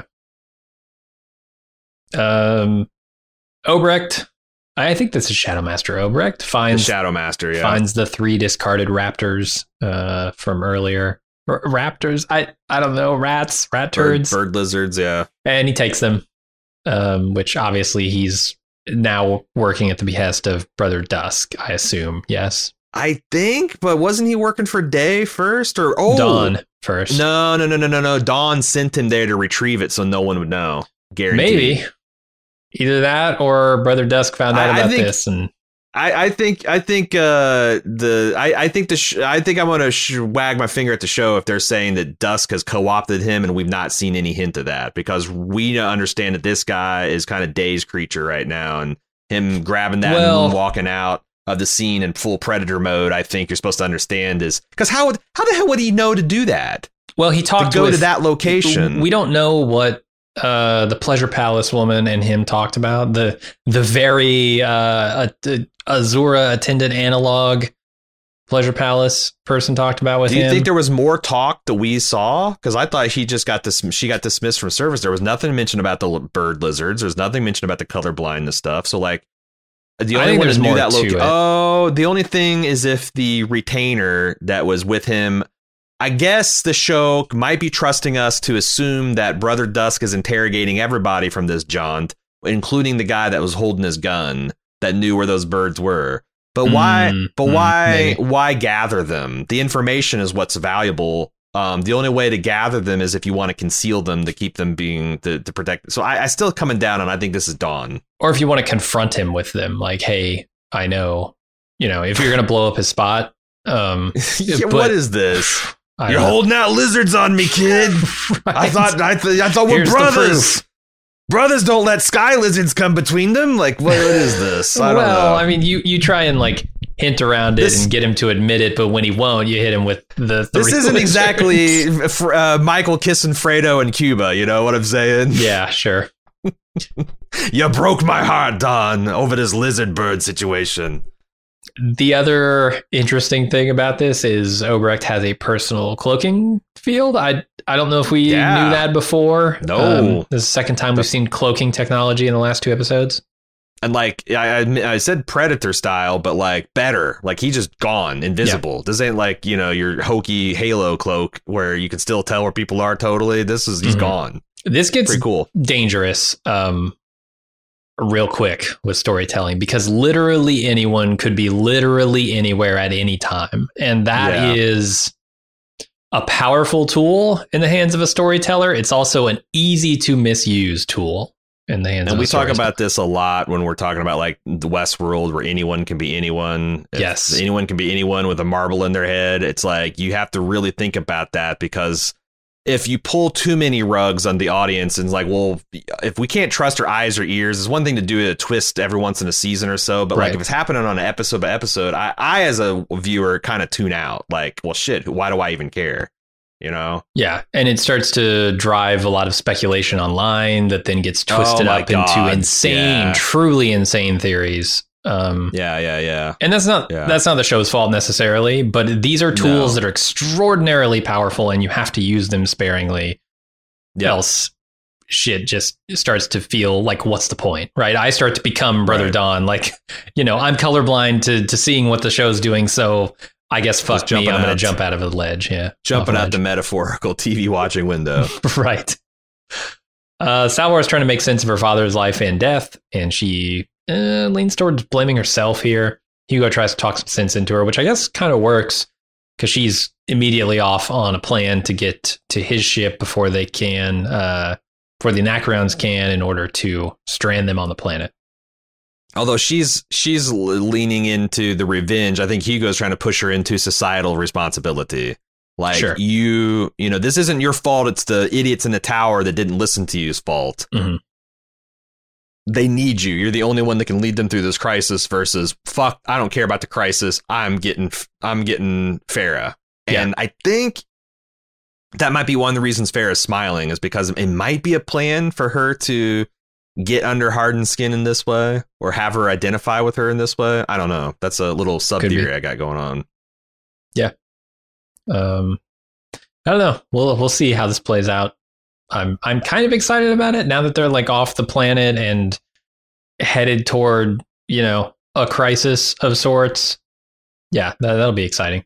Obrecht. I think this is Shadowmaster Obrecht. Finds the 3 discarded raptors from earlier. Raptors? I don't know. Rat turds. Bird lizards, yeah. And he takes them. Which obviously he's now working at the behest of Brother Dusk, I assume. Yes, I think, but wasn't he working for Day first, or Dawn first? No. Dawn sent him there to retrieve it, so no one would know. Guaranteed. Maybe either that, or Brother Dusk found out about this, and I think I'm going to wag my finger at the show if they're saying that Dusk has co-opted him, and we've not seen any hint of that, because we understand that this guy is kind of Day's creature right now, and him grabbing that and walking out of the scene in full Predator mode. I think you're supposed to understand is because how the hell would he know to do that? Well, he talked to go to that location. We don't know what the Pleasure Palace woman and him talked about, the very Azura attendant analog Pleasure Palace person talked about with him. Do you think there was more talk that we saw? Because I thought she got dismissed from service. There was nothing mentioned about the bird lizards. There's nothing mentioned about the color blindness stuff. So like the only one that knew that location. Oh, the only thing is if the retainer that was with him. I guess the show might be trusting us to assume that Brother Dusk is interrogating everybody from this jaunt, including the guy that was holding his gun that knew where those birds were. But why gather them? The information is what's valuable. The only way to gather them is if you want to conceal them to keep them being to protect. So I still coming down, and I think this is Dawn. Or if you want to confront him with them, like, hey, I know, if you're going to blow up his spot. What is this? You're holding out lizards on me, kid. Right. I thought we're brothers. Brothers don't let sky lizards come between them. Like, what is this? I don't know. I mean, you try and like hint around it and get him to admit it, but when he won't, you hit him with the. This isn't exactly Michael kissing Fredo in Cuba. You know what I'm saying? Yeah, sure. You broke my heart, Don, over this lizard bird situation. The other interesting thing about this is Obrecht has a personal cloaking field. I don't know if we knew that before. No. This is the second time we've seen cloaking technology in the last 2 episodes. And like I said Predator style, but like better. Like he's just gone, invisible. Yeah. This ain't like, your hokey Halo cloak where you can still tell where people are totally. He's gone. This gets pretty cool. Dangerous. Real quick with storytelling, because literally anyone could be literally anywhere at any time, and that is a powerful tool in the hands of a storyteller. It's also an easy to misuse tool in the hands of a storyteller. And we talk about this a lot when we're talking about like the Westworld, where anyone can be anyone. Yes, anyone can be anyone with a marble in their head. It's like you have to really think about that, because if you pull too many rugs on the audience and like, well, if we can't trust our eyes or ears, it's one thing to do a twist every once in a season or so. But like if it's happening on an episode by episode, I as a viewer kind of tune out. Like, well, shit, why do I even care? you know? Yeah. And it starts to drive a lot of speculation online that then gets twisted up into insane, truly insane theories. Yeah. And that's not the show's fault necessarily, but these are tools that are extraordinarily powerful and you have to use them sparingly. Else shit just starts to feel like, what's the point, right? I start to become Brother Don, like, you know, I'm colorblind to seeing what the show's doing, so I guess fuck me, I'm going to jump out of a ledge. Yeah. Jumping out the metaphorical TV watching window. Right. Salvor is trying to make sense of her father's life and death, and she leans towards blaming herself here. Hugo tries to talk some sense into her, which I guess kind of works because she's immediately off on a plan to get to his ship before they can, before the Anacreons can, in order to strand them on the planet. Although she's leaning into the revenge, I think Hugo's trying to push her into societal responsibility. Like, you know, this isn't your fault. It's the idiots in the tower that didn't listen to you's fault. Mm-hmm. They need you. You're the only one that can lead them through this crisis versus, fuck, I don't care about the crisis. I'm getting Farah. Yeah. And I think that might be one of the reasons Farah's smiling, is because it might be a plan for her to get under Hardin's skin in this way, or have her identify with her in this way. I don't know. That's a little sub theory I got going on. Yeah. I don't know. We'll see how this plays out. I'm kind of excited about it now that they're like off the planet and headed toward, you know, a crisis of sorts. Yeah, that'll be exciting.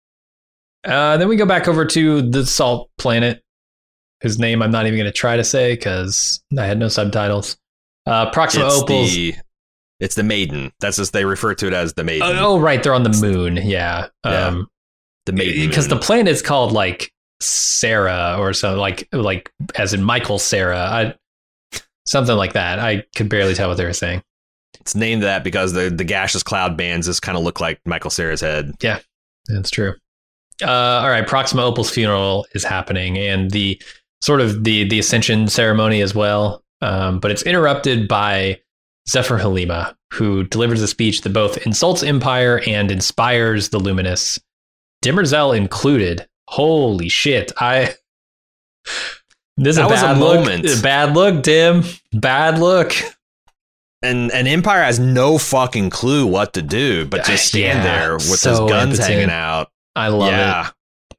Then we go back over to the Salt Planet, whose name I'm not even going to try to say because I had no subtitles. Proxima Opals. It's the Maiden. That's just, they refer to it as the Maiden. Oh, right. They're on the moon. Yeah. The Maiden. Because the planet is called like Sarah or something, like as in Michael Sarah. Something like that. I could barely tell what they were saying. It's named that because the gaseous cloud bands just kind of look like Michael Sarah's head. Yeah, that's true. All right. Proxima Opal's funeral is happening, and the sort of the ascension ceremony as well. But it's interrupted by Zephyr Halima, who delivers a speech that both insults Empire and inspires the Luminous, Demerzel included. Holy shit. This is a bad moment. Bad look, Dim. Bad look. And Empire has no fucking clue what to do, but just stand there with his guns hanging out. I love it.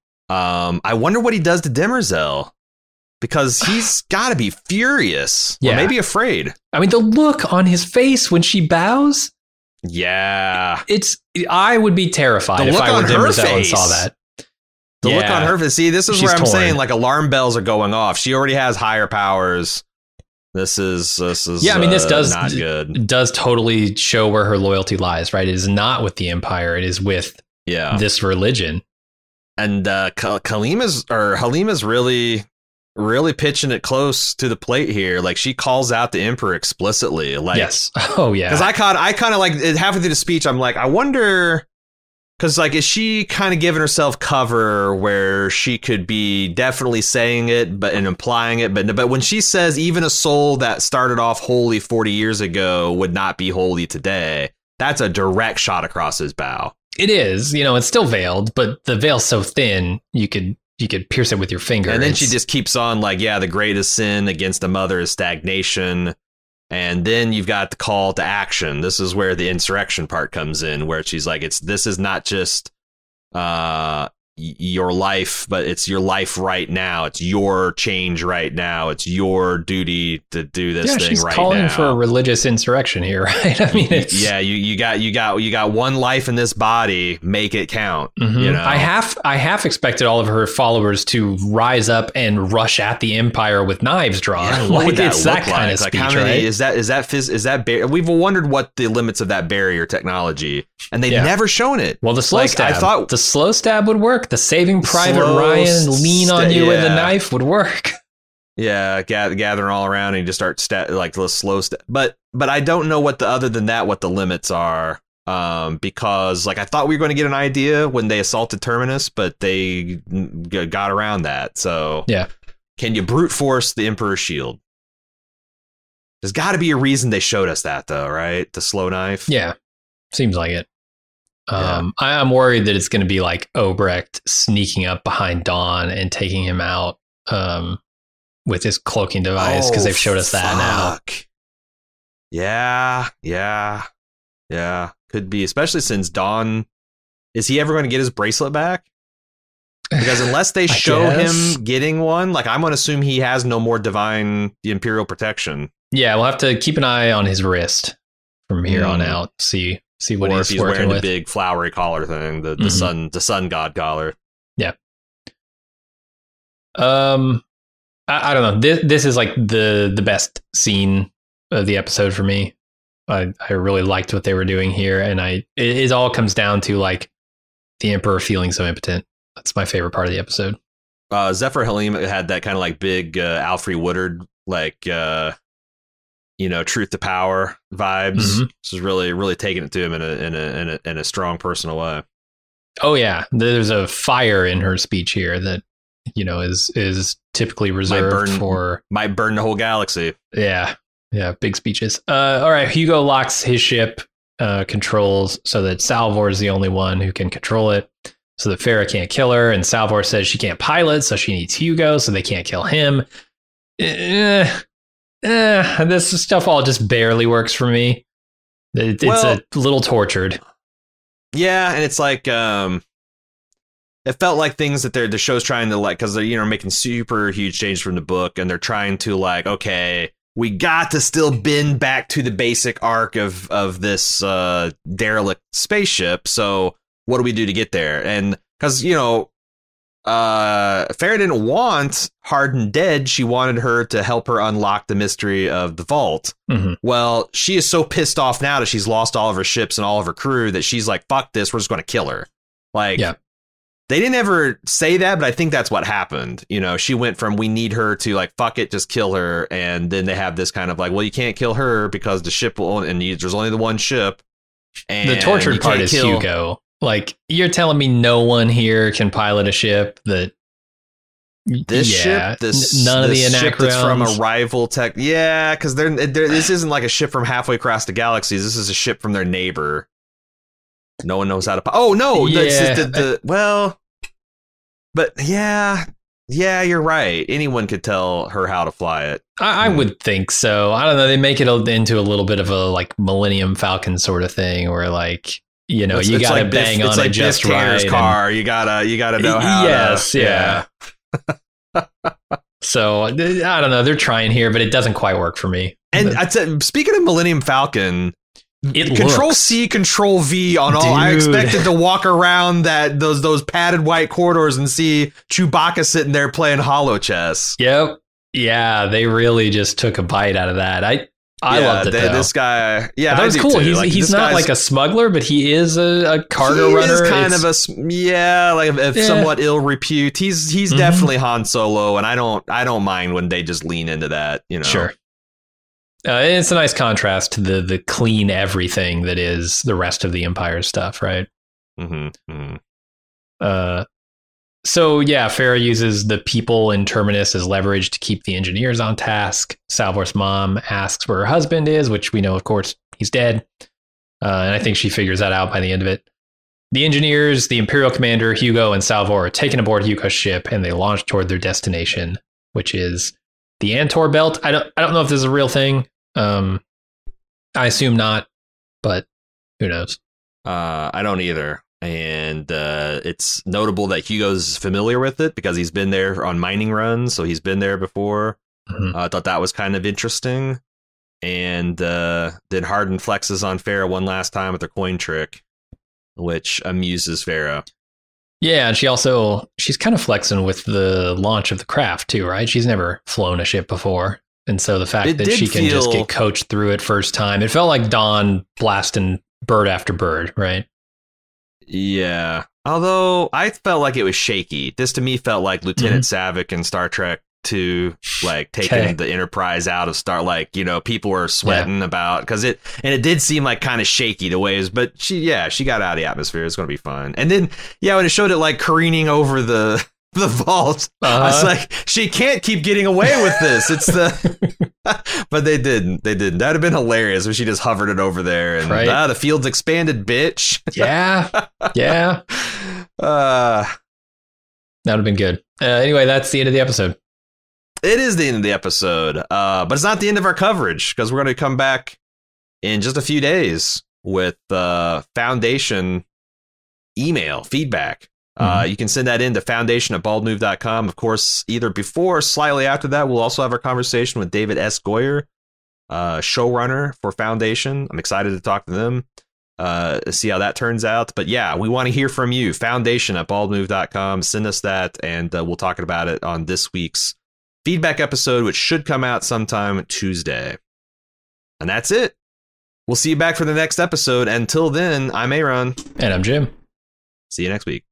I wonder what he does to Demerzel, because he's got to be furious, or maybe afraid. I mean, the look on his face when she bows. Yeah. I would be terrified if I were Demerzel and saw that. The look on her face. See, this is where I'm saying, like, alarm bells are going off. She already has higher powers. This is I mean, this does not good. Does totally show where her loyalty lies, right? It is not with the Empire. It is with this religion. And Halima's really pitching it close to the plate here. Like, she calls out the Emperor explicitly. Like, yes. Oh yeah. Because I kind of like halfway through the speech, I'm like, I wonder. Because, like, is she kind of giving herself cover where she could be definitely saying it and implying it? But when she says even a soul that started off holy 40 years ago would not be holy today, that's a direct shot across his bow. It is. You know, it's still veiled, but the veil's so thin, you could pierce it with your finger. And then she just keeps on like, yeah, the greatest sin against a mother is stagnation. And then you've got the call to action. This is where the insurrection part comes in, where she's like, this is not just your life, but it's your life right now. It's your change right now. It's your duty to do this thing right now. She's calling for a religious insurrection here, right? I mean, it's you got one life in this body. Make it count. Mm-hmm. You know, I half expected all of her followers to rise up and rush at the Empire with knives drawn. Yeah, like it's that kind of speech, how many, right? Is that we've wondered what the limits of that barrier technology, and they've never shown it. Well, the slow stab. I thought the slow stab would work. The Saving Private Ryan lean on you with a knife would work. Yeah, gathering all around and you just start like the slow step. But I don't know what what the limits are. Because like I thought we were going to get an idea when they assaulted Terminus, but they got around that. So yeah, can you brute force the Emperor's shield? There's got to be a reason they showed us that, though, right? The slow knife. Yeah, seems like it. I'm worried that it's going to be like Obrecht sneaking up behind Dawn and taking him out with his cloaking device, because they've showed us that now. Yeah. Could be, especially since Dawn. Is he ever going to get his bracelet back? Because unless they show him getting one, like, I'm going to assume he has no more the Imperial protection. Yeah, we'll have to keep an eye on his wrist from here on out. See what or he's if he's working wearing with. the big flowery collar thing, the sun god collar. Yeah. I don't know. This is like the best scene of the episode for me. I really liked what they were doing here, and it all comes down to like the Emperor feeling so impotent. That's my favorite part of the episode. Zephyr Halim had that kind of like big Alfre Woodard, like truth to power vibes. Mm-hmm. This is really taking it to him in a strong personal way. Oh yeah, there's a fire in her speech here that is typically reserved might burn the whole galaxy. Yeah, big speeches. All right, Hugo locks his ship controls so that Salvor is the only one who can control it, so that Farah can't kill her, and Salvor says she can't pilot, so she needs Hugo, so they can't kill him. This stuff all just barely works for me. It's a little tortured. Yeah, and it's like it felt like things that the show's trying to, like, because they're making super huge changes from the book, and they're trying to, like, okay, we got to still bend back to the basic arc of this derelict spaceship. So what do we do to get there? And because Farah didn't want Hardin dead. She wanted her to help her unlock the mystery of the vault. Mm-hmm. Well, she is so pissed off now that she's lost all of her ships and all of her crew that she's like, fuck this, we're just going to kill her. Like, yeah. They didn't ever say that, but I think that's what happened. She went from we need her to like, fuck it, just kill her. And then they have this kind of like, well, you can't kill her because the ship will, and there's only the one ship. And the tortured part is Hugo. Like, you're telling me no one here can pilot a ship that none of the ship that's from a rival tech. Yeah, because this isn't like a ship from halfway across the galaxies. This is a ship from their neighbor. No one knows how to. Oh no! Yeah. But yeah, you're right. Anyone could tell her how to fly it. I would think so. I don't know. They make it into a little bit of a like Millennium Falcon sort of thing, where like you got to bang on it just right. Car. You gotta know how. Yes, yeah. So I don't know. They're trying here, but it doesn't quite work for me. And speaking of Millennium Falcon. Control C, Control V on all. I expected to walk around those padded white corridors and see Chewbacca sitting there playing holo chess. Yep. Yeah, they really just took a bite out of that. I loved it. This guy, yeah, that was cool. Too. He's not like a smuggler, but he is a cargo runner. He is kind of a somewhat ill repute. He's definitely Han Solo, and I don't mind when they just lean into that. Sure. It's a nice contrast to the clean everything that is the rest of the Empire stuff, right? Mm-hmm. Mm-hmm. So yeah, Farah uses the people in Terminus as leverage to keep the engineers on task. Salvor's mom asks where her husband is, which we know, of course, he's dead. And I think she figures that out by the end of it. The engineers, the Imperial commander, Hugo, and Salvor are taken aboard Hugo's ship, and they launch toward their destination, which is the Antor Belt. I don't know if this is a real thing. I assume not, but who knows? I don't either. And it's notable that Hugo's familiar with it because he's been there on mining runs, so he's been there before. Mm-hmm. I thought that was kind of interesting. And then Hardin flexes on Farah one last time with her coin trick, which amuses Farah. Yeah, and she's kind of flexing with the launch of the craft too, right? She's never flown a ship before. And so the fact that she can just get coached through it first time, it felt like Dawn blasting bird after bird, right? Yeah. Although I felt like it was shaky. This to me felt like Lieutenant Savick in Star Trek 2, like taking the Enterprise out of Star, like, people were sweating about because it did seem like kind of shaky the waves, but she got out of the atmosphere. It's going to be fun. And then, when it showed it like careening over the the vault. I was like, she can't keep getting away with this. It's the but they didn't. That'd have been hilarious if she just hovered it over there and the field's expanded, bitch. Yeah. That would have been good. Anyway, that's the end of the episode. It is the end of the episode, but it's not the end of our coverage because we're going to come back in just a few days with Foundation email feedback. You can send that in to foundation@baldmove.com. Of course, either before or slightly after that, we'll also have our conversation with David S. Goyer, showrunner for Foundation. I'm excited to talk to them, see how that turns out. But yeah, we want to hear from you. Foundation@baldmove.com. Send us that, and we'll talk about it on this week's feedback episode, which should come out sometime Tuesday. And that's it. We'll see you back for the next episode. Until then, I'm Aaron. And I'm Jim. See you next week.